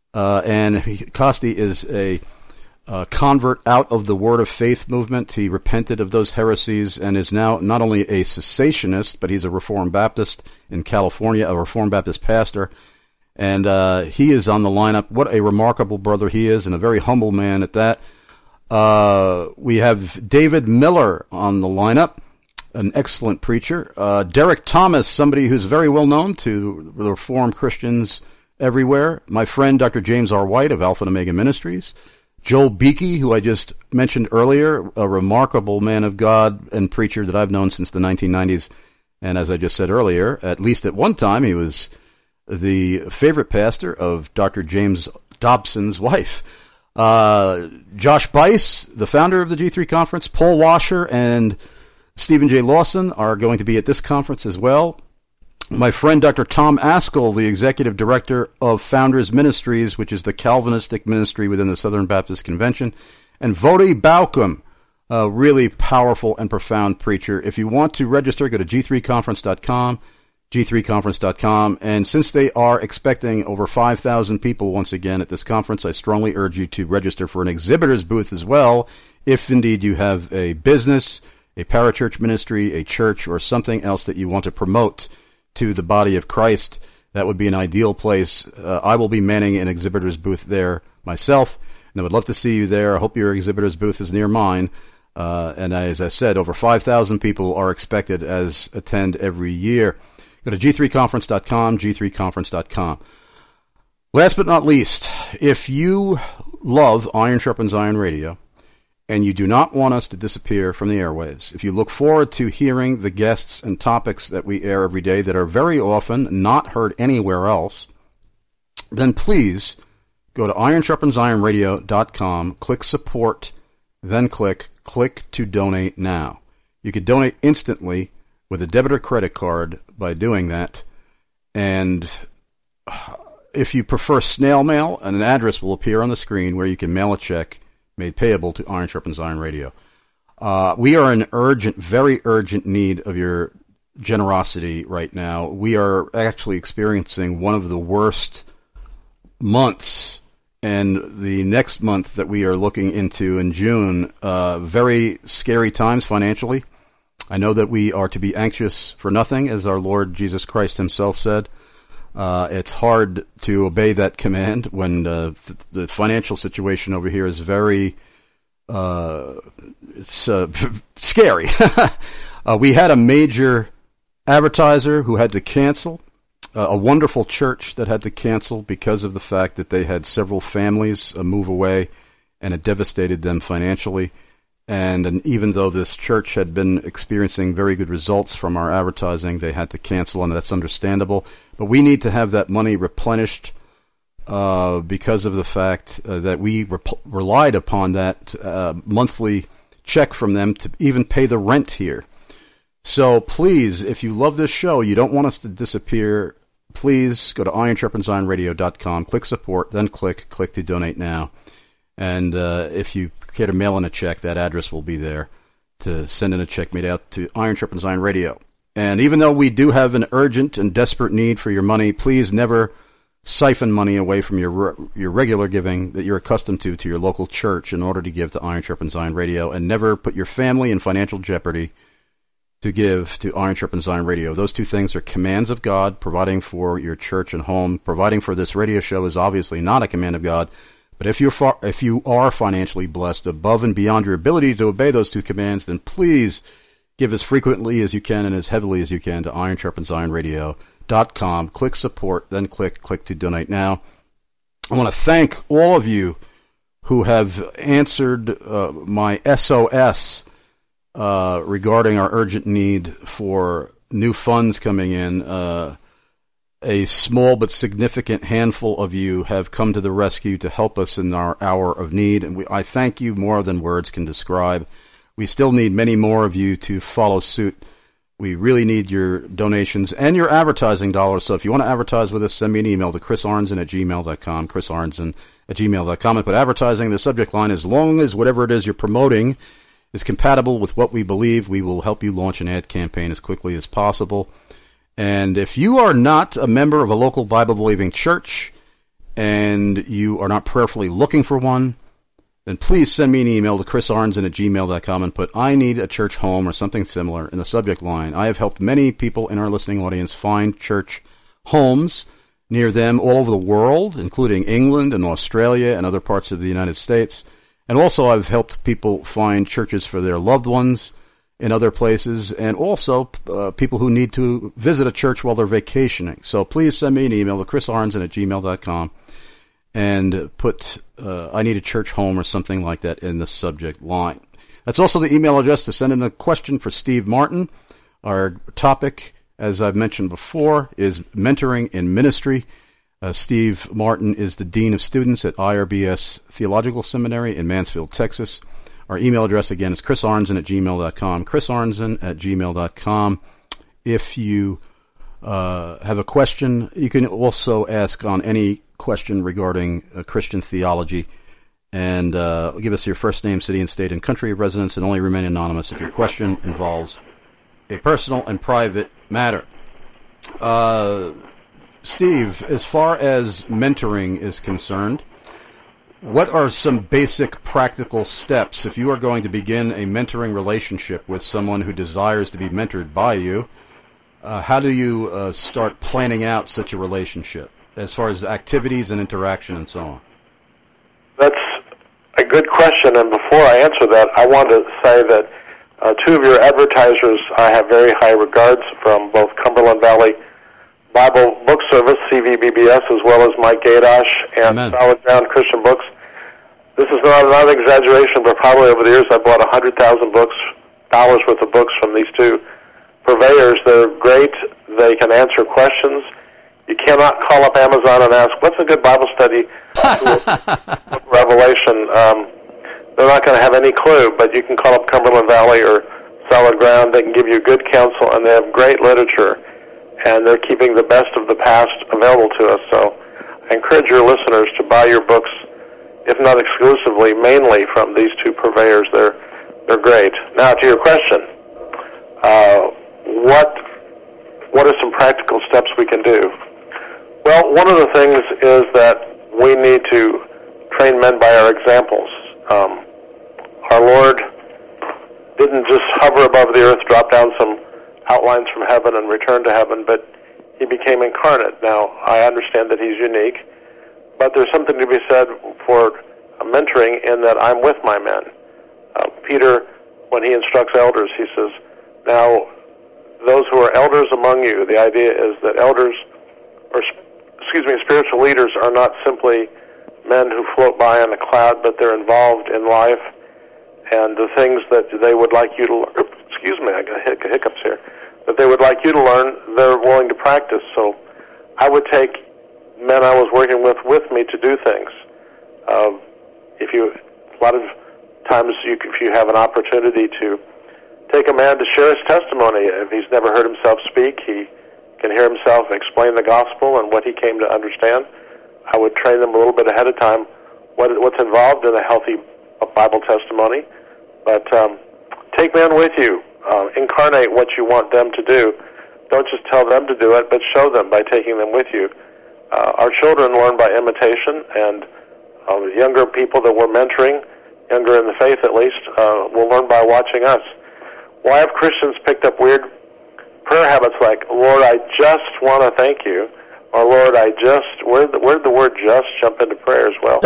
And Costi is a convert out of the Word of Faith movement. He repented of those heresies and is now not only a cessationist, but he's a Reformed Baptist in California, a Reformed Baptist pastor. And he is on the lineup. What a remarkable brother he is, and a very humble man at that. We have David Miller on the lineup, an excellent preacher. Derek Thomas, somebody who's very well known to the Reformed Christians everywhere. My friend, Dr. James R. White of Alpha and Omega Ministries. Joel Beakey, who I just mentioned earlier, a remarkable man of God and preacher that I've known since the 1990s. And as I just said earlier, at least at one time, he was the favorite pastor of Dr. James Dobson's wife. Josh Bice, the founder of the G3 Conference. Paul Washer and Stephen J. Lawson are going to be at this conference as well. My friend Dr. Tom Askell, the executive director of Founders Ministries, which is the Calvinistic ministry within the Southern Baptist Convention, and Vodi Baucom, a really powerful and profound preacher. If you want to register, go to g3conference.com, g3conference.com, and since they are expecting over 5,000 people once again at this conference, I strongly urge you to register for an exhibitor's booth as well, if indeed you have a business, a parachurch ministry, a church, or something else that you want to promote to the body of Christ. That would be an ideal place. I will be manning an exhibitor's booth there myself, and I would love to see you there. I hope your exhibitor's booth is near mine. And as I said, over 5,000 people are expected as attend every year. Go to g3conference.com, g3conference.com. Last but not least, if you love Iron Sharpens Iron Radio, and you do not want us to disappear from the airwaves, if you look forward to hearing the guests and topics that we air every day that are very often not heard anywhere else, then please go to ironsharpensironradio.com, click support, then click to donate now. You could donate instantly with a debit or credit card by doing that. And if you prefer snail mail, an address will appear on the screen where you can mail a check made payable to Iron Sharpens Iron Radio. We are in very urgent need of your generosity right now. We are actually experiencing one of the worst months, and the next month that we are looking into in June, very scary times financially. I know that we are to be anxious for nothing, as our Lord Jesus Christ himself said. It's hard to obey that command when the financial situation over here is very scary. We had a major advertiser who had to cancel, a wonderful church that had to cancel because of the fact that they had several families move away, and it devastated them financially. And even though this church had been experiencing very good results from our advertising, they had to cancel, and that's understandable. But we need to have that money replenished because of the fact that we relied upon that monthly check from them to even pay the rent here. So please, if you love this show, you don't want us to disappear, please go to ironsharpensironradio.com, click support, then click to donate now. And if you care to mail in a check, that address will be there to send in a check made out to Iron Sharpens Iron Radio. And even though we do have an urgent and desperate need for your money, please never siphon money away from your regular giving that you're accustomed to your local church in order to give to Iron Sharpens Iron Radio, and never put your family in financial jeopardy to give to Iron Sharpens Iron Radio. Those two things are commands of God. Providing for your church and home, providing for this radio show is obviously not a command of God. But if you are financially blessed above and beyond your ability to obey those two commands, then please give as frequently as you can and as heavily as you can to ironsharpensironradio.com. Click support, then click to donate now. I want to thank all of you who have answered my SOS regarding our urgent need for new funds coming in. A small but significant handful of you have come to the rescue to help us in our hour of need, and I thank you more than words can describe. We still need many more of you to follow suit. We really need your donations and your advertising dollars. So if you want to advertise with us, send me an email to chrisarnson@gmail.com, chrisarnson@gmail.com, and put advertising in the subject line. As long as whatever it is you're promoting is compatible with what we believe, we will help you launch an ad campaign as quickly as possible. And if you are not a member of a local Bible-believing church and you are not prayerfully looking for one, then please send me an email to chrisarnson@gmail.com and put "I need a church home" or something similar in the subject line. I have helped many people in our listening audience find church homes near them all over the world, including England and Australia and other parts of the United States. And also I've helped people find churches for their loved ones in other places, and also people who need to visit a church while they're vacationing. So please send me an email to chrisarnson@gmail.com and put "I need a church home" or something like that in the subject line. That's also the email address to send in a question for Steve Martin. Our topic, as I've mentioned before, is mentoring in ministry. Steve Martin is the Dean of Students at IRBS Theological Seminary in Mansfield, Texas. Our email address, again, is chrisarnson@gmail.com, chrisarnson@gmail.com. If you have a question, you can also ask on any question regarding Christian theology, and give us your first name, city and state, and country of residence, and only remain anonymous if your question involves a personal and private matter. Steve, as far as mentoring is concerned, what are some basic practical steps if you are going to begin a mentoring relationship with someone who desires to be mentored by you? How do you start planning out such a relationship as far as activities and interaction and so on? That's a good question, and before I answer that, I want to say that two of your advertisers I have very high regards from, both Cumberland Valley Bible Book Service, CVBBS, as well as Mike Gadosh and Solid Ground Christian Books. This is not an exaggeration, but probably over the years I've bought $100,000 worth of books from these two purveyors. They're great. They can answer questions. You cannot call up Amazon and ask, what's a good Bible study? Revelation. They're not going to have any clue, but you can call up Cumberland Valley or Solid Ground. They can give you good counsel, and they have great literature, and they're keeping the best of the past available to us. So I encourage your listeners to buy your books, if not exclusively, mainly from these two purveyors. They're great. Now, to your question, what are some practical steps we can do? Well, one of the things is that we need to train men by our examples. Our Lord didn't just hover above the earth, drop down some outlines from heaven and return to heaven, but he became incarnate. Now, I understand that he's unique, but there's something to be said for mentoring in that I'm with my men. Peter, when he instructs elders, he says, now, those who are elders among you, the idea is that elders, spiritual leaders are not simply men who float by on a cloud, but they're involved in life, and the things that they would like you to learn, I got hiccups here, that they would like you to learn, they're willing to practice. So I would take men I was working with me to do things. A lot of times, if you have an opportunity to take a man to share his testimony, if he's never heard himself speak, he can hear himself explain the gospel and what he came to understand. I would train them a little bit ahead of time what's involved in a healthy Bible testimony. But take men with you. Incarnate what you want them to do. Don't just tell them to do it, but show them by taking them with you. Our children learn by imitation, and younger people that we're mentoring, younger in the faith at least, will learn by watching us. Why have Christians picked up weird prayer habits like, Lord, I just want to thank you, or Lord, where'd the word just jump into prayer as well?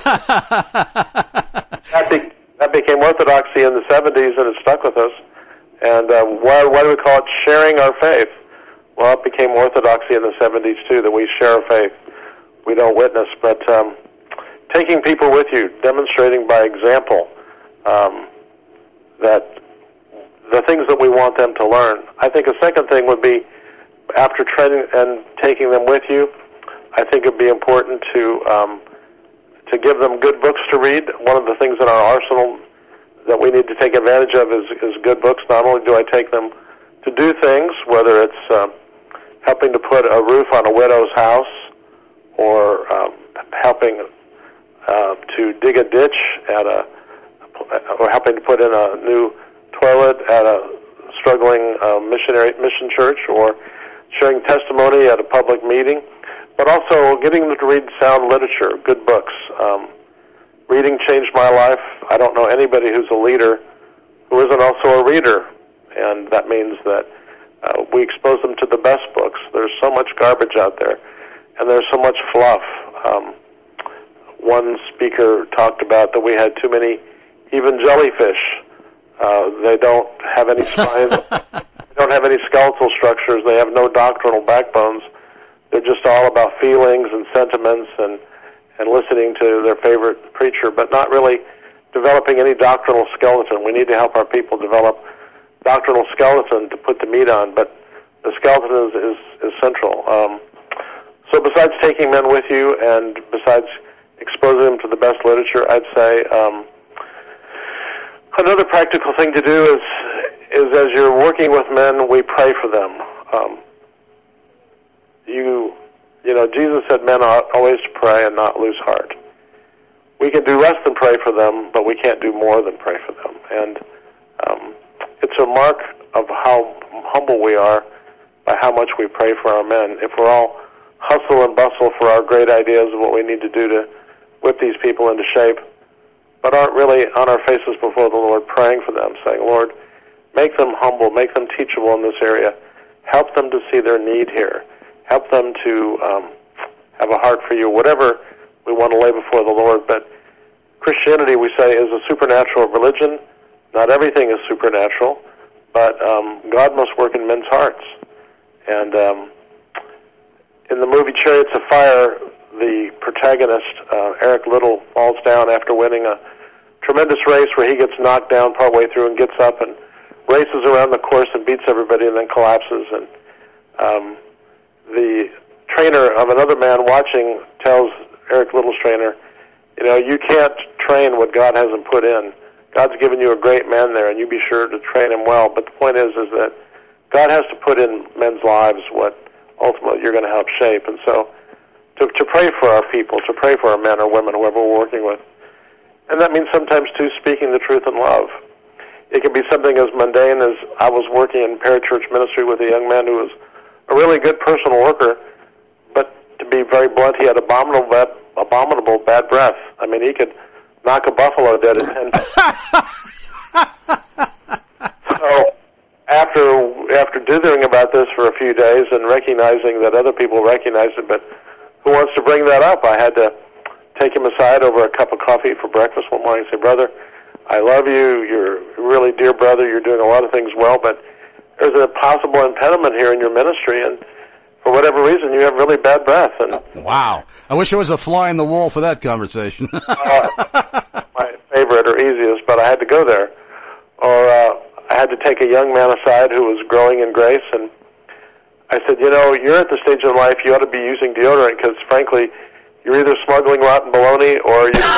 That became orthodoxy in the 70s, and it stuck with us. And why do we call it sharing our faith? Well, it became orthodoxy in the 70s, too, that we share our faith. We don't witness, but taking people with you, demonstrating by example that the things that we want them to learn. I think a second thing would be, after training and taking them with you, I think it would be important to give them good books to read. One of the things in our arsenal that we need to take advantage of is good books. Not only do I take them to do things, whether it's helping to put a roof on a widow's house, or helping to dig a ditch or helping to put in a new toilet at a struggling mission church, or sharing testimony at a public meeting, but also getting them to read sound literature, good books. Reading changed my life. I don't know anybody who's a leader who isn't also a reader, and that means that we expose them to the best books. There's so much garbage out there, and there's so much fluff. One speaker talked about that we had too many even jellyfish. They don't have any spines. They don't have any skeletal structures. They have no doctrinal backbones. They're just all about feelings and sentiments and listening to their favorite preacher, but not really developing any doctrinal skeleton. We need to help our people develop doctrinal skeleton to put the meat on, but the skeleton is central. So besides taking men with you and besides exposing them to the best literature, I'd say another practical thing to do is as you're working with men, we pray for them. You know, Jesus said men ought always to pray and not lose heart. We can do less than pray for them, but we can't do more than pray for them. And it's a mark of how humble we are by how much we pray for our men. If we're all hustle and bustle for our great ideas of what we need to do to whip these people into shape, but aren't really on our faces before the Lord praying for them, saying, Lord, make them humble, make them teachable in this area, help them to see their need here, help them to have a heart for you, whatever we want to lay before the Lord. But Christianity, we say, is a supernatural religion. Not everything is supernatural, but God must work in men's hearts. And in the movie Chariots of Fire, the protagonist, Eric Liddell, falls down after winning a tremendous race where he gets knocked down partway through and gets up and races around the course and beats everybody and then collapses. And the trainer of another man watching tells Eric Liddell's trainer, you know, you can't train what God hasn't put in. God's given you a great man there, and you be sure to train him well. But the point is that God has to put in men's lives what ultimately you're going to help shape. And so to pray for our people, to pray for our men or women, whoever we're working with. And that means sometimes, too, speaking the truth in love. It can be something as mundane as I was working in parachurch ministry with a young man who was a really good personal worker, but to be very blunt, he had abominable bad breath. I mean, he could knock a buffalo dead in 10 times. So after dithering about this for a few days and recognizing that other people recognized it, but who wants to bring that up? I had to take him aside over a cup of coffee for breakfast one morning and say, brother, I love you. You're a really dear brother. You're doing a lot of things well, but there's a possible impediment here in your ministry, and for whatever reason, you have really bad breath. And wow. I wish there was a fly in the wall for that conversation. My favorite or easiest, but I had to go there. Or I had to take a young man aside who was growing in grace, and I said, you know, you're at the stage in life you ought to be using deodorant because, frankly, you're either smuggling rotten bologna or you...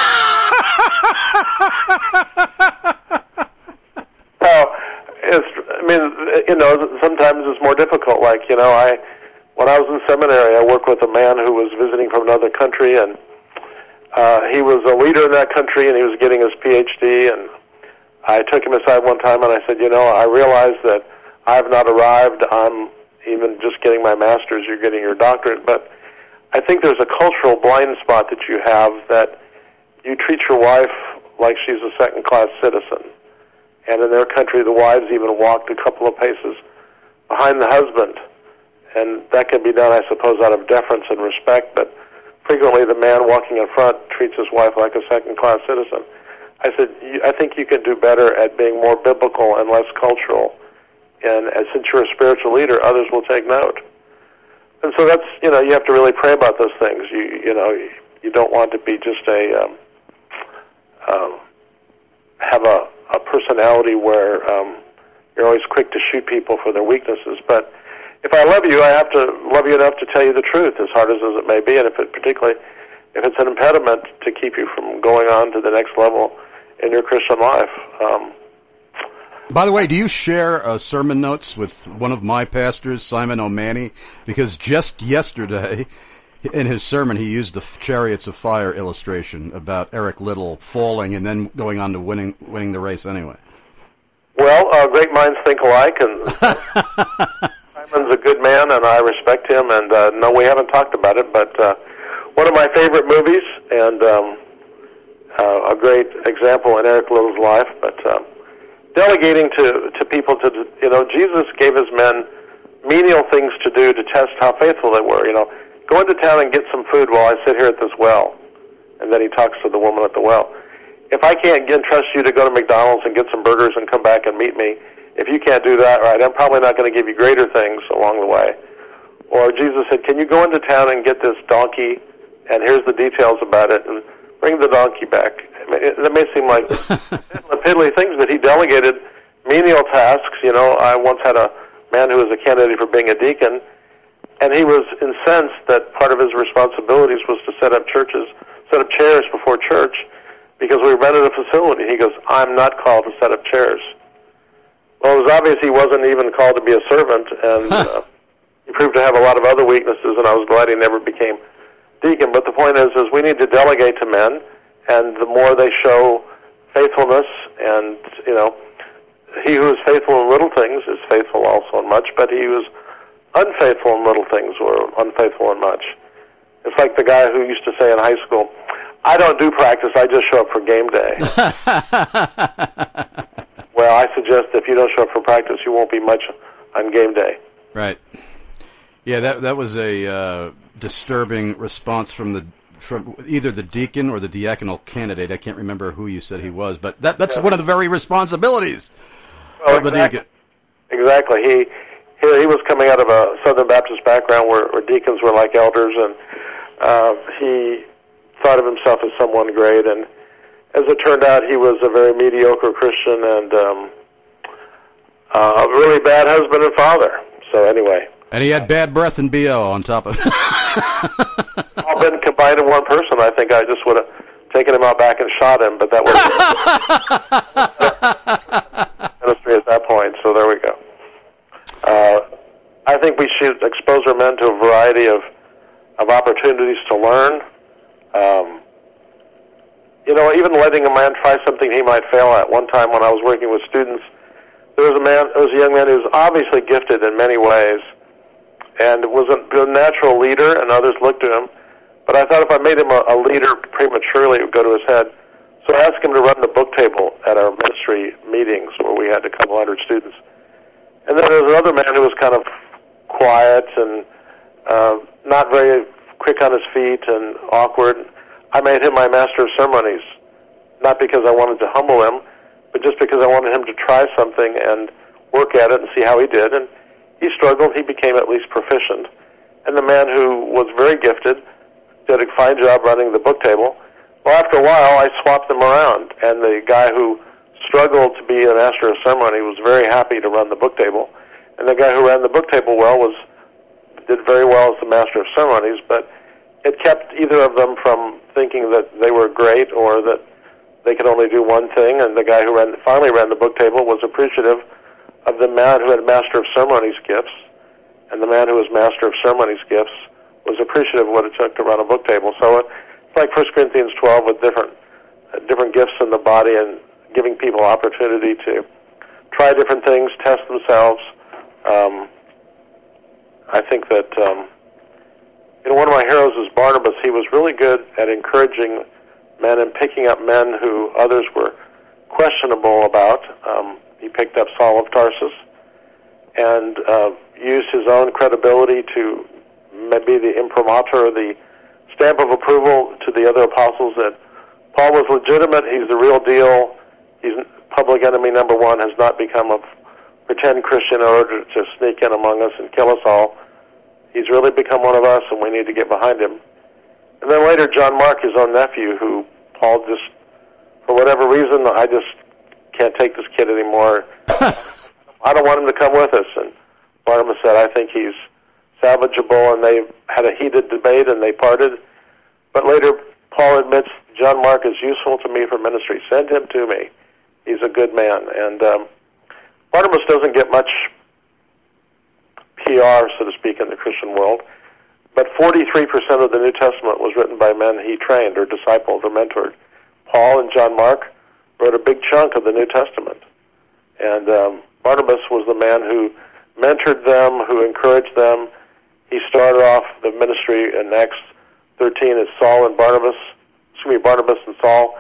sometimes it's more difficult. Like, you know, when I was in seminary, I worked with a man who was visiting from another country, and he was a leader in that country, and he was getting his PhD, and I took him aside one time, and I said, you know, I realize that I have not arrived. I'm even just getting my master's. You're getting your doctorate. But I think there's a cultural blind spot that you have that you treat your wife like she's a second-class citizen. And in their country, the wives even walked a couple of paces behind the husband. And that can be done, I suppose, out of deference and respect, but frequently the man walking in front treats his wife like a second-class citizen. I said, I think you can do better at being more biblical and less cultural. And since you're a spiritual leader, others will take note. And so that's, you know, you have to really pray about those things. You don't want to be just have a personality where you're always quick to shoot people for their weaknesses. But if I love you, I have to love you enough to tell you the truth, as hard as it may be, and particularly if it's an impediment to keep you from going on to the next level in your Christian life. By the way, do you share sermon notes with one of my pastors, Simon O'Mani? Because just yesterday, in his sermon, he used the Chariots of Fire illustration about Eric Liddell falling and then going on to winning the race anyway. Well, great minds think alike, and Simon's a good man, and I respect him, and no, we haven't talked about it, but one of my favorite movies, and a great example in Eric Liddell's life, but delegating to people to, you know, Jesus gave his men menial things to do to test how faithful they were. You know, go into town and get some food while I sit here at this well. And then he talks to the woman at the well. If I can't entrust you to go to McDonald's and get some burgers and come back and meet me, if you can't do that, right, I'm probably not going to give you greater things along the way. Or Jesus said, can you go into town and get this donkey, and here's the details about it, and bring the donkey back. I mean, that may seem like piddly things, but he delegated menial tasks. You know, I once had a man who was a candidate for being a deacon, and he was incensed that part of his responsibilities was to set up chairs before church, because we rented a facility. He goes, I'm not called to set up chairs. Well, it was obvious he wasn't even called to be a servant, and he proved to have a lot of other weaknesses, and I was glad he never became deacon. But the point is we need to delegate to men, and the more they show faithfulness, and, you know, he who is faithful in little things is faithful also in much, but he who is unfaithful in little things or unfaithful in much. It's like the guy who used to say in high school, I don't do practice, I just show up for game day. Well, I suggest if you don't show up for practice, you won't be much on game day. Right. Yeah, that was a disturbing response from either the deacon or the diaconal candidate. I can't remember who you said he was, but that's one of the very responsibilities of the deacon. Exactly. He was coming out of a Southern Baptist background where deacons were like elders, and he thought of himself as someone great, and as it turned out, he was a very mediocre Christian and a really bad husband and father. So anyway. And he had bad breath and BO on top of it. All been combined in one person. I think I just would have taken him out back and shot him, but that was ministry at that point, so there we go. I think we should expose our men to a variety of opportunities to learn. You know, even letting a man try something he might fail at. One time when I was working with students, there was a young man who was obviously gifted in many ways and was a natural leader, and others looked to him. But I thought if I made him a leader prematurely, it would go to his head. So I asked him to run the book table at our ministry meetings where we had a couple hundred students. And then there was another man who was kind of quiet and not very quick on his feet and awkward. I made him my master of ceremonies, not because I wanted to humble him, but just because I wanted him to try something and work at it and see how he did. And he struggled. He became at least proficient. And the man who was very gifted did a fine job running the book table. Well, after a while, I swapped them around, and the guy who struggled to be a master of ceremony was very happy to run the book table. And the guy who ran the book table did very well as the master of ceremonies, but it kept either of them from thinking that they were great or that they could only do one thing. And the guy who finally ran the book table was appreciative of the man who had master of ceremonies gifts, and the man who was master of ceremonies gifts was appreciative of what it took to run a book table. So it's like 1 Corinthians 12 with different gifts in the body and giving people opportunity to try different things, test themselves. I think that one of my heroes is Barnabas. He was really good at encouraging men and picking up men who others were questionable about. He picked up Saul of Tarsus and used his own credibility to maybe the imprimatur, the stamp of approval to the other apostles that Paul was legitimate, he's the real deal, he's public enemy number one, has not become a pretend Christian in order to sneak in among us and kill us all. He's really become one of us, and we need to get behind him. And then later, John Mark, his own nephew, who Paul just, for whatever reason, I just can't take this kid anymore. I don't want him to come with us. And Barnabas said, I think he's salvageable, and they had a heated debate, and they parted. But later, Paul admits, John Mark is useful to me for ministry. Send him to me. He's a good man. And Barnabas doesn't get much PR, so to speak, in the Christian world, but 43% of the New Testament was written by men he trained or discipled or mentored. Paul and John Mark wrote a big chunk of the New Testament. And Barnabas was the man who mentored them, who encouraged them. He started off the ministry in Acts 13 as Barnabas and Saul,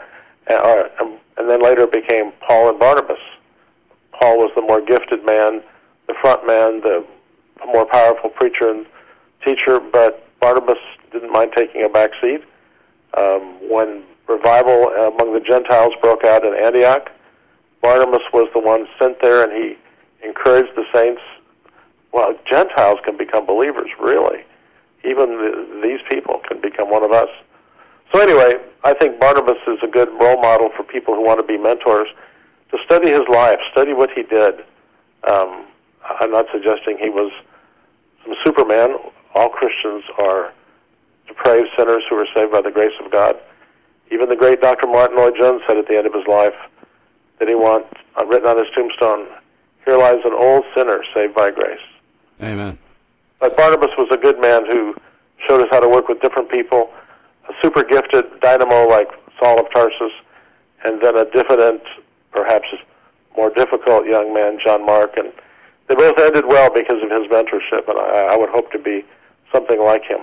and then later it became Paul and Barnabas. Paul was the more gifted man, the front man, the more powerful preacher and teacher, but Barnabas didn't mind taking a back seat. When revival among the Gentiles broke out in Antioch, Barnabas was the one sent there, and he encouraged the saints. Well, Gentiles can become believers, really. Even these people can become one of us. So anyway, I think Barnabas is a good role model for people who want to be mentors, to study his life, study what he did. I'm not suggesting he was some Superman. All Christians are depraved sinners who are saved by the grace of God. Even the great Dr. Martin Lloyd-Jones said at the end of his life that he wants, written on his tombstone, here lies an old sinner saved by grace. Amen. But Barnabas was a good man who showed us how to work with different people, a super gifted dynamo like Saul of Tarsus, and then a diffident, perhaps more difficult young man, John Mark, and they both ended well because of his mentorship, and I would hope to be something like him.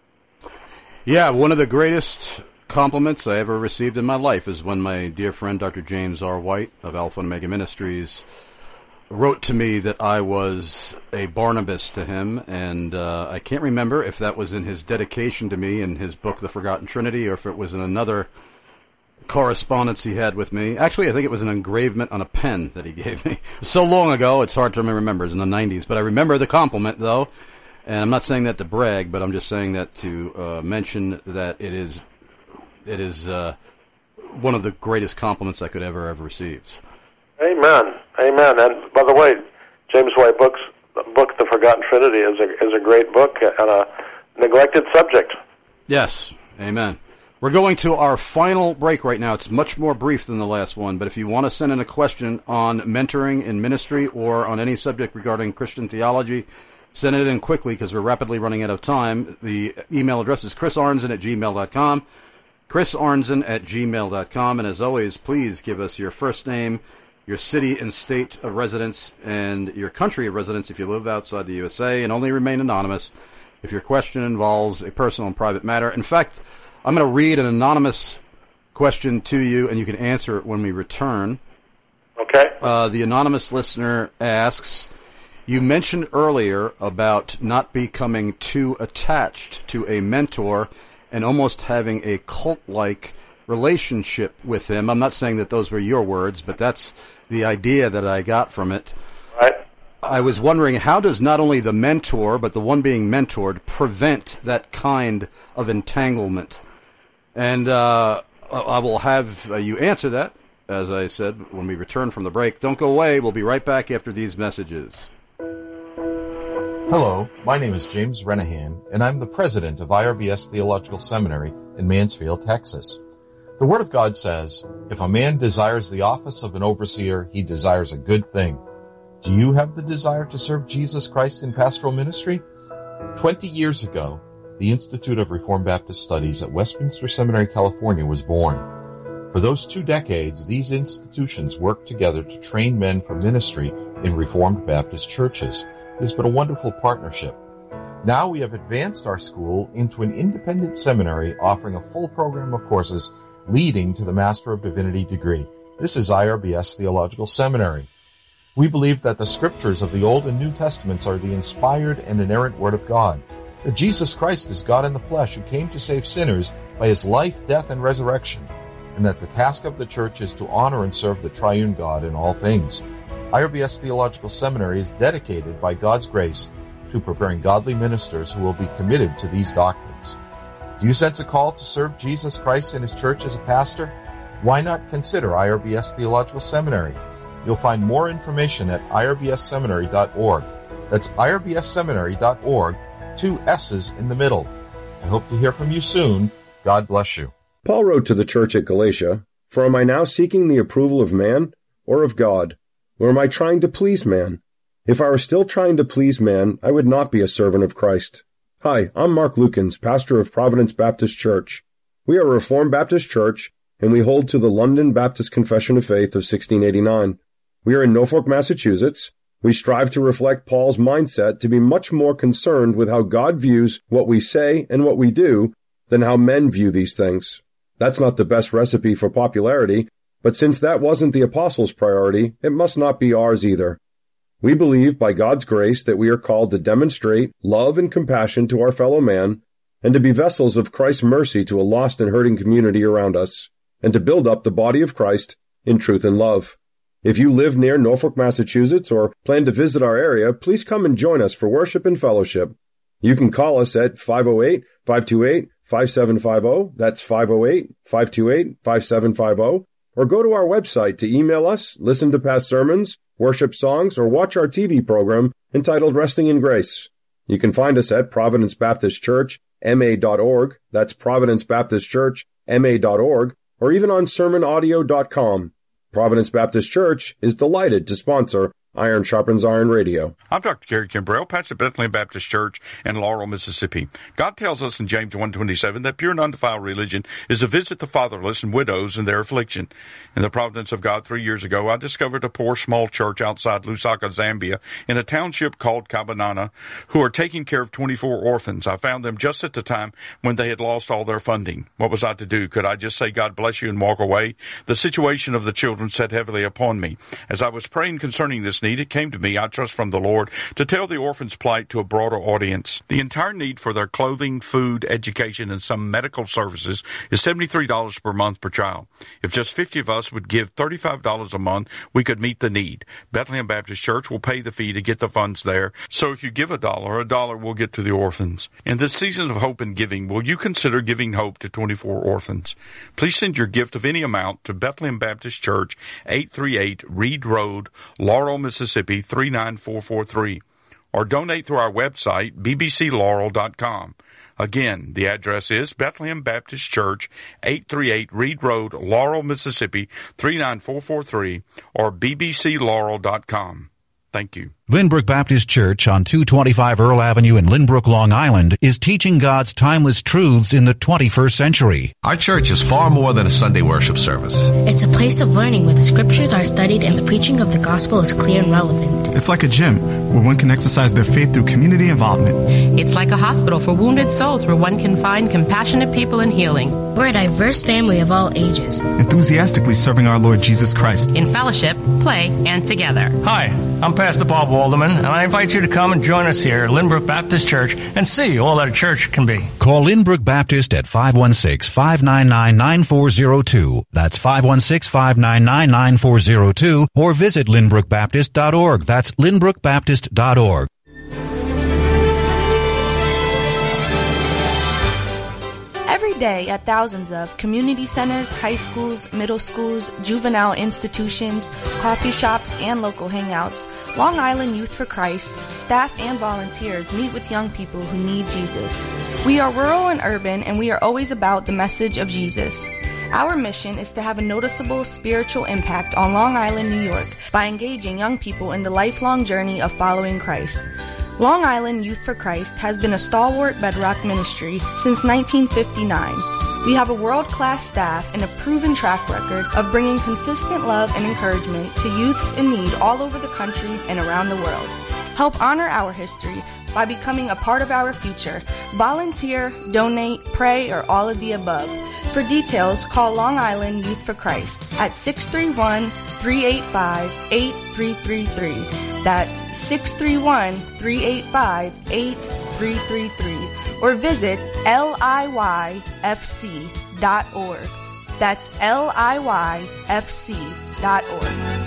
Yeah, one of the greatest compliments I ever received in my life is when my dear friend Dr. James R. White of Alpha and Omega Ministries wrote to me that I was a Barnabas to him, and I can't remember if that was in his dedication to me in his book, The Forgotten Trinity, or if it was in another correspondence he had with me. Actually, I think it was an engravement on a pen that he gave me. So long ago, it's hard to remember. It was in the 90s. But I remember the compliment, though, and I'm not saying that to brag, but I'm just saying that to mention that it is one of the greatest compliments I could ever have received. Amen. Amen. And by the way, James White book, The Forgotten Trinity, is a great book and a neglected subject. Yes. Amen. We're going to our final break right now. It's much more brief than the last one, but if you want to send in a question on mentoring in ministry or on any subject regarding Christian theology, send it in quickly because we're rapidly running out of time. The email address is chrisarnzen@gmail.com, chrisarnzen@gmail.com, and as always, please give us your first name, your city and state of residence, and your country of residence if you live outside the USA, and only remain anonymous if your question involves a personal and private matter. In fact, I'm going to read an anonymous question to you, and you can answer it when we return. Okay. The anonymous listener asks, you mentioned earlier about not becoming too attached to a mentor and almost having a cult-like relationship with him. I'm not saying that those were your words, but that's the idea that I got from it. Right. I was wondering, how does not only the mentor, but the one being mentored, prevent that kind of entanglement? And I will have you answer that, as I said, when we return from the break. Don't go away. We'll be right back after these messages. Hello, my name is James Renahan, and I'm the president of IRBS Theological Seminary in Mansfield, Texas. The Word of God says, if a man desires the office of an overseer, he desires a good thing. Do you have the desire to serve Jesus Christ in pastoral ministry? 20 years ago, the Institute of Reformed Baptist Studies at Westminster Seminary, California was born. For those 2 decades, these institutions worked together to train men for ministry in Reformed Baptist churches. It has been a wonderful partnership. Now we have advanced our school into an independent seminary offering a full program of courses leading to the Master of Divinity degree. This is IRBS Theological Seminary. We believe that the scriptures of the Old and New Testaments are the inspired and inerrant Word of God, that Jesus Christ is God in the flesh who came to save sinners by his life, death, and resurrection, and that the task of the church is to honor and serve the triune God in all things. IRBS Theological Seminary is dedicated by God's grace to preparing godly ministers who will be committed to these doctrines. Do you sense a call to serve Jesus Christ in his church as a pastor? Why not consider IRBS Theological Seminary? You'll find more information at irbsseminary.org. That's irbsseminary.org, 2 S's in the middle. I hope to hear from you soon. God bless you. Paul wrote to the church at Galatia, "For am I now seeking the approval of man or of God? Or am I trying to please man? If I were still trying to please man, I would not be a servant of Christ." Hi, I'm Mark Lukens, pastor of Providence Baptist Church. We are a Reformed Baptist church, and we hold to the London Baptist Confession of Faith of 1689. We are in Norfolk, Massachusetts. We strive to reflect Paul's mindset to be much more concerned with how God views what we say and what we do than how men view these things. That's not the best recipe for popularity, but since that wasn't the apostles' priority, it must not be ours either. We believe by God's grace that we are called to demonstrate love and compassion to our fellow man, and to be vessels of Christ's mercy to a lost and hurting community around us, and to build up the body of Christ in truth and love. If you live near Norfolk, Massachusetts, or plan to visit our area, please come and join us for worship and fellowship. You can call us at 508-528-5750, that's 508-528-5750, or go to our website to email us, listen to past sermons, worship songs, or watch our TV program entitled Resting in Grace. You can find us at Providence Baptist Church, ma.org, that's Providence Baptist Church, ma.org, or even on sermonaudio.com. Providence Baptist Church is delighted to sponsor Iron Sharpens Iron Radio. I'm Dr. Gary Kimbrell, pastor of Bethlehem Baptist Church in Laurel, Mississippi. God tells us in James 1:27 that pure and undefiled religion is to visit the fatherless and widows in their affliction. In the providence of God 3 years ago, I discovered a poor small church outside Lusaka, Zambia, in a township called Kabanana, who are taking care of 24 orphans. I found them just at the time when they had lost all their funding. What was I to do? Could I just say, God bless you, and walk away? The situation of the children sat heavily upon me. As I was praying concerning this need, it came to me, I trust from the Lord, to tell the orphans' plight to a broader audience. The entire need for their clothing, food, education, and some medical services is $73 per month per child. If just 50 of us would give $35 a month, we could meet the need. Bethlehem Baptist Church will pay the fee to get the funds there, so if you give a dollar will get to the orphans. In this season of hope and giving, will you consider giving hope to 24 orphans? Please send your gift of any amount to Bethlehem Baptist Church, 838 Reed Road, Laurel, Mississippi 39443, or donate through our website, bbclaurel.com. Again, the address is Bethlehem Baptist Church, 838 Reed Road, Laurel, Mississippi 39443, or bbclaurel.com. Thank you. Lynbrook Baptist Church on 225 Earl Avenue in Lynbrook, Long Island is teaching God's timeless truths in the 21st century. Our church is far more than a Sunday worship service. It's a place of learning where the scriptures are studied and the preaching of the gospel is clear and relevant. It's like a gym where one can exercise their faith through community involvement. It's like a hospital for wounded souls where one can find compassionate people and healing. We're a diverse family of all ages, enthusiastically serving our Lord Jesus Christ in fellowship, play, and together. Hi, I'm Pastor Bob Walderman, and I invite you to come and join us here at Lynbrook Baptist Church and see all that a church can be. Call Lynbrook Baptist at 516-599-9402. That's 516-599-9402, or visit lynbrookbaptist.org. That's lynbrookbaptist.org. Every day at thousands of community centers, high schools, middle schools, juvenile institutions, coffee shops, and local hangouts, Long Island Youth for Christ, staff and volunteers meet with young people who need Jesus. We are rural and urban, and we are always about the message of Jesus. Our mission is to have a noticeable spiritual impact on Long Island, New York, by engaging young people in the lifelong journey of following Christ. Long Island Youth for Christ has been a stalwart bedrock ministry since 1959. We have a world-class staff and a proven track record of bringing consistent love and encouragement to youths in need all over the country and around the world. Help honor our history by becoming a part of our future. Volunteer, donate, pray, or all of the above. For details, call Long Island Youth for Christ at 631-385-8333. That's 631-385-8333. Or visit liyfc.org. That's liyfc.org.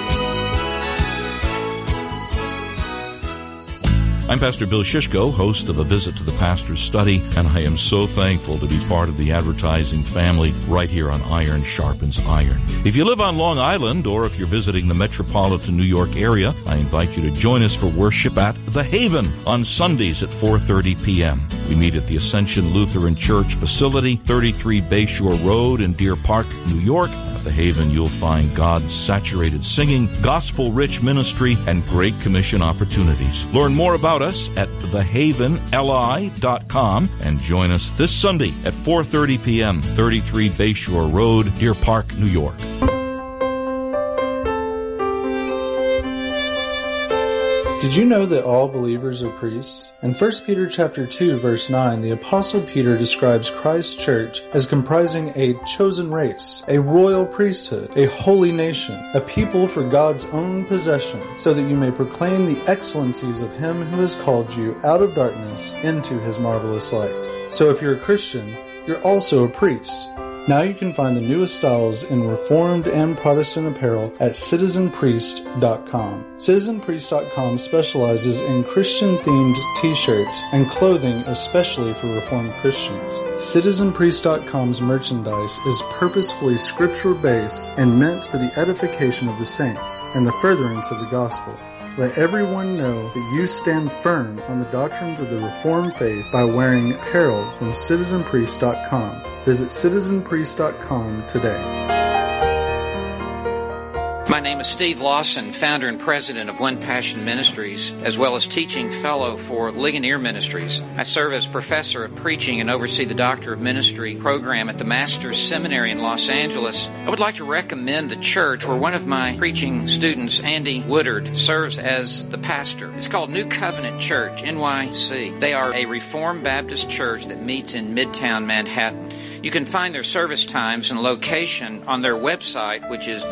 I'm Pastor Bill Shishko, host of A Visit to the Pastor's Study, and I am so thankful to be part of the advertising family right here on Iron Sharpens Iron. If you live on Long Island, or if you're visiting the metropolitan New York area, I invite you to join us for worship at The Haven on Sundays at 4:30 p.m. We meet at the Ascension Lutheran Church facility, 33 Bayshore Road in Deer Park, New York. At The Haven, you'll find God-saturated singing, gospel-rich ministry, and Great Commission opportunities. Learn more about us at thehavenli.com and join us this Sunday at 4:30 p.m., 33 Bayshore Road, Deer Park, New York. Did you know that all believers are priests? In 1 Peter chapter 2, verse 9, the Apostle Peter describes Christ's church as comprising a chosen race, a royal priesthood, a holy nation, a people for God's own possession, so that you may proclaim the excellencies of Him who has called you out of darkness into His marvelous light. So if you're a Christian, you're also a priest. Now you can find the newest styles in Reformed and Protestant apparel at citizenpriest.com. Citizenpriest.com specializes in Christian-themed t-shirts and clothing especially for Reformed Christians. Citizenpriest.com's merchandise is purposefully scripture-based and meant for the edification of the saints and the furtherance of the gospel. Let everyone know that you stand firm on the doctrines of the Reformed faith by wearing apparel from citizenpriest.com. Visit citizenpriest.com today. My name is Steve Lawson, founder and president of One Passion Ministries, as well as teaching fellow for Ligonier Ministries. I serve as professor of preaching and oversee the Doctor of Ministry program at the Master's Seminary in Los Angeles. I would like to recommend the church where one of my preaching students, Andy Woodard, serves as the pastor. It's called New Covenant Church, NYC. They are a Reformed Baptist church that meets in Midtown Manhattan. You can find their service times and location on their website, which is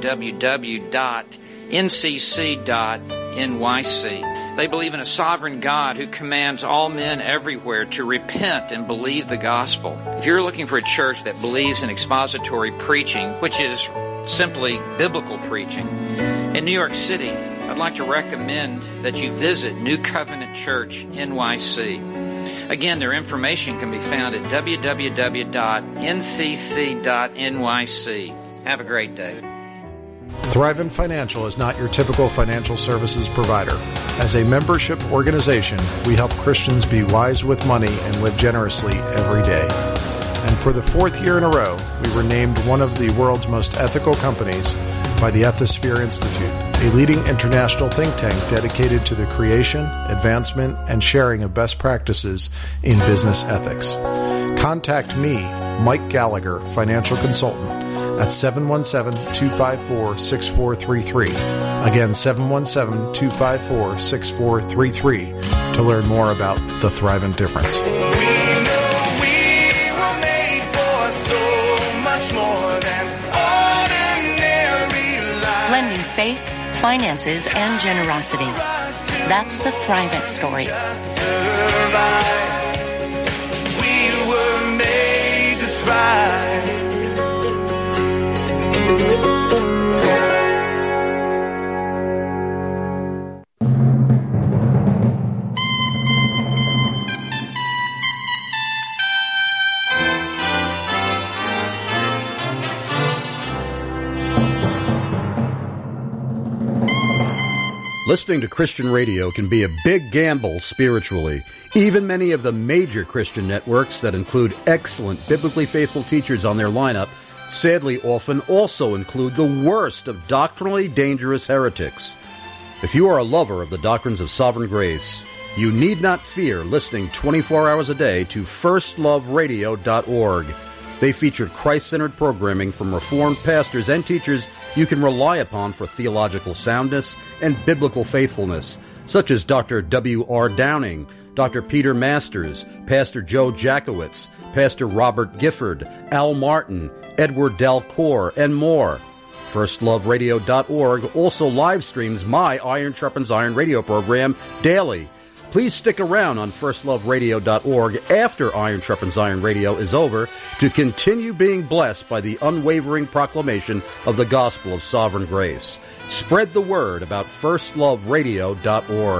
www.ncc.nyc. They believe in a sovereign God who commands all men everywhere to repent and believe the gospel. If you're looking for a church that believes in expository preaching, which is simply biblical preaching, in New York City, I'd like to recommend that you visit New Covenant Church, NYC. Again, their information can be found at www.ncc.nyc. Have a great day. Thrivent Financial is not your typical financial services provider. As a membership organization, we help Christians be wise with money and live generously every day. And for the fourth year in a row, we were named one of the world's most ethical companies by the Ethisphere Institute, a leading international think tank dedicated to the creation, advancement, and sharing of best practices in business ethics. Contact me, Mike Gallagher, financial consultant, at 717-254-6433. Again, 717-254-6433 to learn more about the Thrivent difference. Blending faith, finances, and generosity. That's the Thrivent story. We were made to thrive. Listening to Christian radio can be a big gamble spiritually. Even many of the major Christian networks that include excellent, biblically faithful teachers on their lineup sadly often also include the worst of doctrinally dangerous heretics. If you are a lover of the doctrines of sovereign grace, you need not fear listening 24 hours a day to firstloveradio.org. They feature Christ-centered programming from Reformed pastors and teachers you can rely upon for theological soundness and biblical faithfulness, such as Dr. W.R. Downing, Dr. Peter Masters, Pastor Joe Jackowitz, Pastor Robert Gifford, Al Martin, Edward Dalcour, and more. FirstLoveRadio.org also live streams my Iron Sharpens Iron radio program daily. Please stick around on FirstLoveRadio.org after Iron Sharpens Iron Radio is over to continue being blessed by the unwavering proclamation of the gospel of sovereign grace. Spread the word about FirstLoveRadio.org.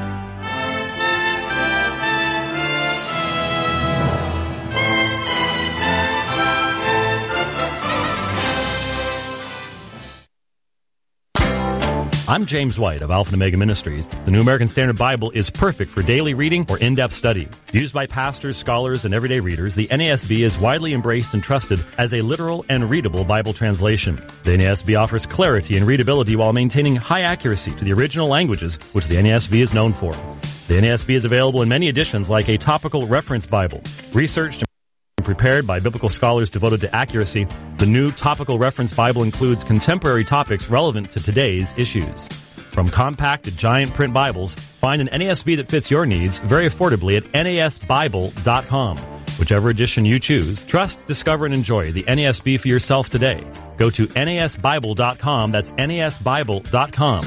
I'm James White of Alpha and Omega Ministries. The New American Standard Bible is perfect for daily reading or in-depth study. Used by pastors, scholars, and everyday readers, the NASB is widely embraced and trusted as a literal and readable Bible translation. The NASB offers clarity and readability while maintaining high accuracy to the original languages, which the NASB is known for. The NASB is available in many editions like a topical reference Bible, researched and prepared by biblical scholars devoted to accuracy. The new Topical Reference Bible includes contemporary topics relevant to today's issues. From compact to giant print Bibles, find an NASB that fits your needs very affordably at NASBible.com. Whichever edition you choose, trust, discover, and enjoy the NASB for yourself today. Go to NASBible.com. That's NASBible.com.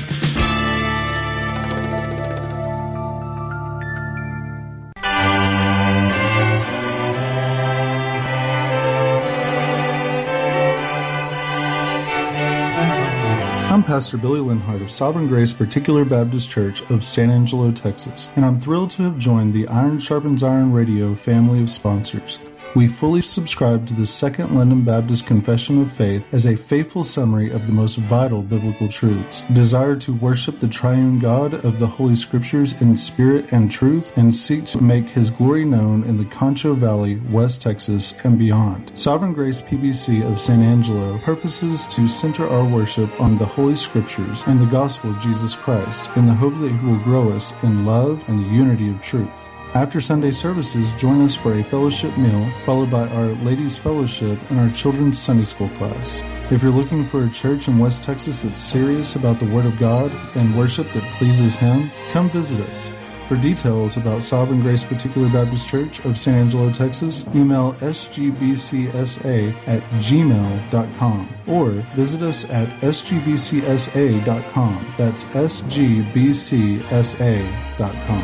I'm Pastor Billy Linhart of Sovereign Grace Particular Baptist Church of San Angelo, Texas, and I'm thrilled to have joined the Iron Sharpens Iron Radio family of sponsors. We fully subscribe to the Second London Baptist Confession of Faith as a faithful summary of the most vital biblical truths, desire to worship the triune God of the Holy Scriptures in spirit and truth, and seek to make His glory known in the Concho Valley, West Texas, and beyond. Sovereign Grace PBC of San Angelo purposes to center our worship on the Holy Scriptures and the gospel of Jesus Christ in the hope that He will grow us in love and the unity of truth. After Sunday services, join us for a fellowship meal, followed by our Ladies' Fellowship and our Children's Sunday School class. If you're looking for a church in West Texas that's serious about the Word of God and worship that pleases Him, come visit us. For details about Sovereign Grace Particular Baptist Church of San Angelo, Texas, email sgbcsa@gmail.com or visit us at sgbcsa.com. That's sgbcsa.com.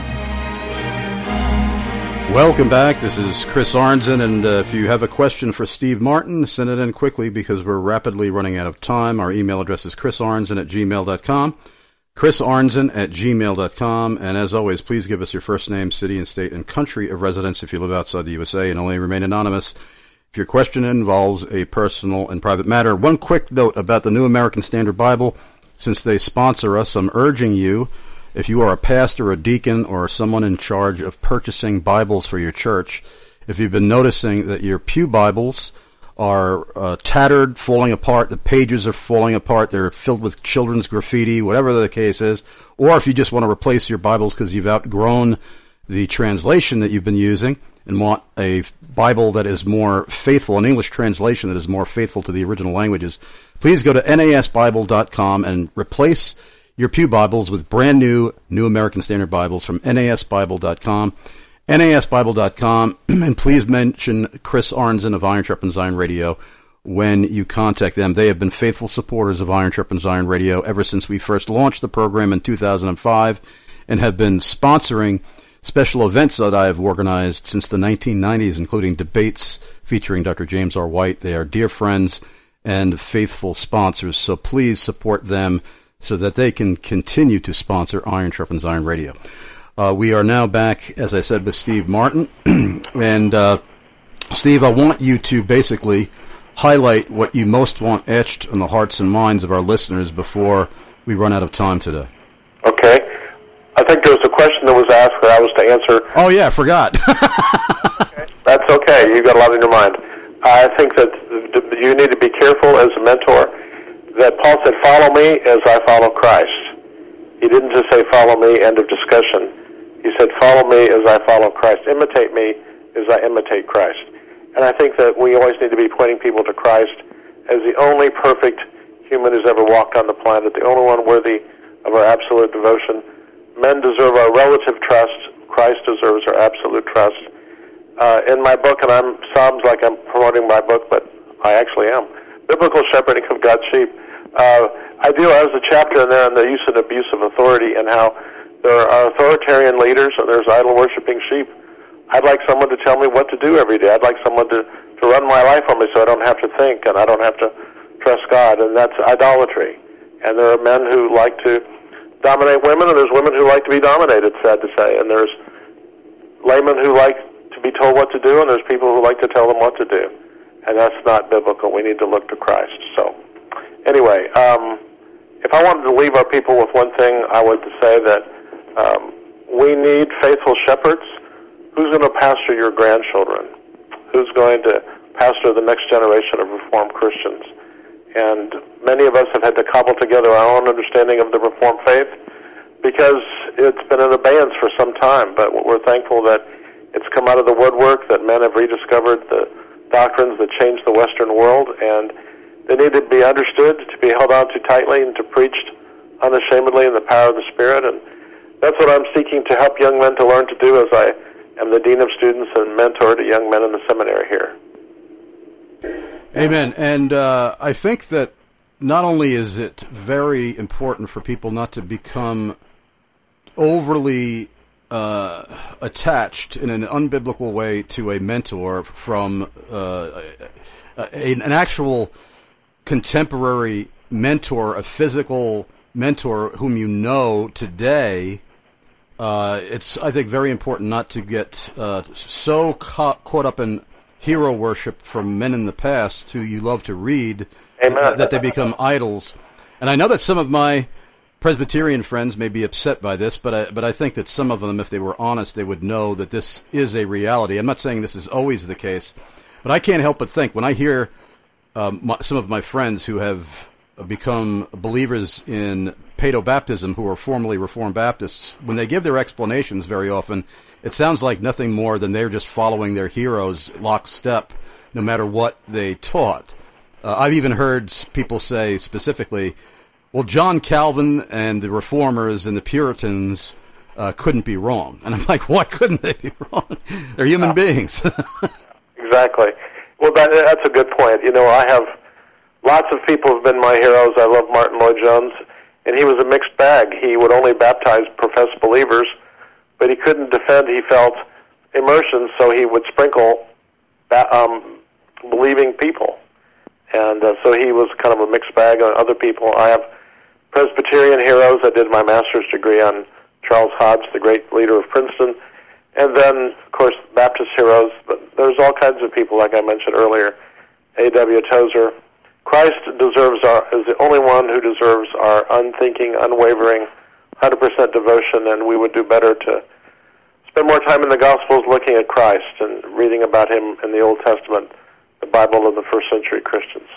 Welcome back. This is Chris Arnzen, and if you have a question for Steve Martin, send it in quickly because we're rapidly running out of time. Our email address is chrisarnzen@gmail.com, chrisarnzen@gmail.com, and as always, please give us your first name, city and state, and country of residence if you live outside the USA, and only remain anonymous if your question involves a personal and private matter. One quick note about the New American Standard Bible. Since they sponsor us, I'm urging you, if you are a pastor, a deacon, or someone in charge of purchasing Bibles for your church, if you've been noticing that your pew Bibles are tattered, falling apart, the pages are falling apart, they're filled with children's graffiti, whatever the case is, or if you just want to replace your Bibles because you've outgrown the translation that you've been using and want a Bible that is more faithful, an English translation that is more faithful to the original languages, please go to NASBible.com and replace your pew Bibles with brand new American Standard Bibles from NASBible.com. NASBible.com, and please mention Chris Arnzen of Iron Sharpens Iron Radio when you contact them. They have been faithful supporters of Iron Sharpens Iron Radio ever since we first launched the program in 2005 and have been sponsoring special events that I have organized since the 1990s, including debates featuring Dr. James R. White. They are dear friends and faithful sponsors, so please support them so that they can continue to sponsor Iron Sharpens Iron Radio. We are now back, as I said, with Steve Martin. And, Steve, I want you to basically highlight what you most want etched in the hearts and minds of our listeners before we run out of time today. Okay. I think there was a question that was asked that I was to answer. Oh, yeah, I forgot. Okay. That's okay. You've got a lot on your mind. I think that you need to be careful as a mentor that Paul said, follow me as I follow Christ. He didn't just say, follow me, end of discussion. He said, follow me as I follow Christ. Imitate me as I imitate Christ. And I think that we always need to be pointing people to Christ as the only perfect human who's ever walked on the planet, the only one worthy of our absolute devotion. Men deserve our relative trust. Christ deserves our absolute trust. In my book, and sounds like I'm promoting my book, but I actually am, Biblical Shepherding of God's Sheep. I do as a chapter in there on the use and abuse of authority and how there are authoritarian leaders and there's idol-worshiping sheep. I'd like someone to tell me what to do every day. I'd like someone to run my life for me so I don't have to think and I don't have to trust God, and that's idolatry. And there are men who like to dominate women, and there's women who like to be dominated, sad to say. And there's laymen who like to be told what to do, and there's people who like to tell them what to do. And that's not biblical. We need to look to Christ. So, anyway, if I wanted to leave our people with one thing, I would say that we need faithful shepherds. Who's going to pastor your grandchildren? Who's going to pastor the next generation of Reformed Christians? And many of us have had to cobble together our own understanding of the Reformed faith because it's been in abeyance for some time. But we're thankful that it's come out of the woodwork, that men have rediscovered the doctrines that changed the Western world, and they need to be understood, to be held on to tightly, and to preached unashamedly in the power of the Spirit. And that's what I'm seeking to help young men to learn to do as I am the Dean of Students and mentor to young men in the seminary here. Amen. And I think that not only is it very important for people not to become overly attached in an unbiblical way to a mentor from an actual contemporary mentor, a physical mentor whom you know today. It's, I think, very important not to get so caught up in hero worship from men in the past who you love to read that they become idols. And I know that some of my Presbyterian friends may be upset by this, but I think that some of them, if they were honest, they would know that this is a reality. I'm not saying this is always the case, but I can't help but think when I hear some of my friends who have become believers in paedobaptism, who are formerly Reformed Baptists, when they give their explanations very often, it sounds like nothing more than they're just following their heroes lockstep, no matter what they taught. I've even heard people say specifically, well, John Calvin and the Reformers and the Puritans couldn't be wrong. And I'm like, why couldn't they be wrong? They're human beings. Exactly. Well, that's a good point. You know, I have lots of people who've been my heroes. I love Martin Lloyd-Jones, and he was a mixed bag. He would only baptize professed believers, but he couldn't defend, he felt, immersion, so he would sprinkle believing people. And so he was kind of a mixed bag on other people. I have Presbyterian heroes. I did my master's degree on Charles Hobbs, the great leader of Princeton. And then, of course, Baptist heroes. But there's all kinds of people, like I mentioned earlier. A.W. Tozer. Christ is the only one who deserves our unthinking, unwavering, 100% devotion, and we would do better to spend more time in the Gospels looking at Christ and reading about him in the Old Testament, the Bible of the first century Christians.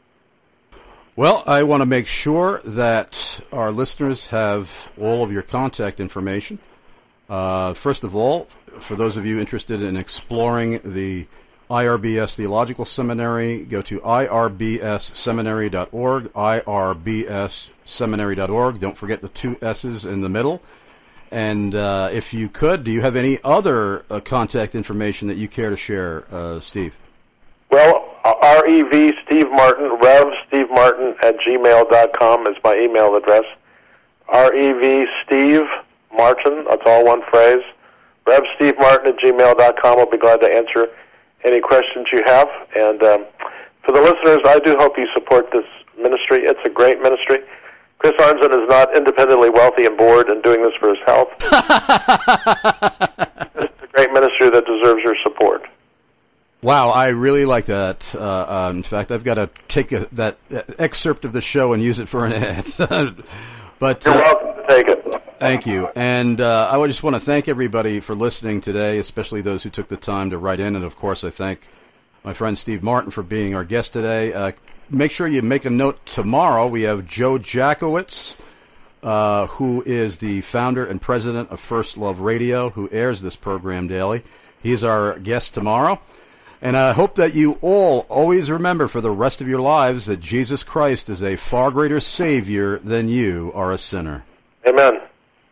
Well, I want to make sure that our listeners have all of your contact information. First of all, for those of you interested in exploring the IRBS Theological Seminary, go to irbsseminary.org, irbsseminary.org. Don't forget the two S's in the middle. And if you could, do you have any other contact information that you care to share, Steve? Well, REV Steve Martin, Rev Steve Martin at gmail.com is my email address. REV Steve Martin, that's all one phrase. Rev Steve Martin at gmail.com. I'll be glad to answer any questions you have. And for the listeners, I do hope you support this ministry. It's a great ministry. Chris Arnzen is not independently wealthy and bored and doing this for his health. It's a great ministry that deserves your support. Wow, I really like that. In fact, I've got to take that excerpt of the show and use it for an ad. But you're welcome to take it. Thank you. And I would just want to thank everybody for listening today, especially those who took the time to write in. And, of course, I thank my friend Steve Martin for being our guest today. Make sure you make a note tomorrow. We have Joe Jackowitz, who is the founder and president of First Love Radio, who airs this program daily. He's our guest tomorrow. And I hope that you all always remember for the rest of your lives that Jesus Christ is a far greater Savior than you are a sinner. Amen.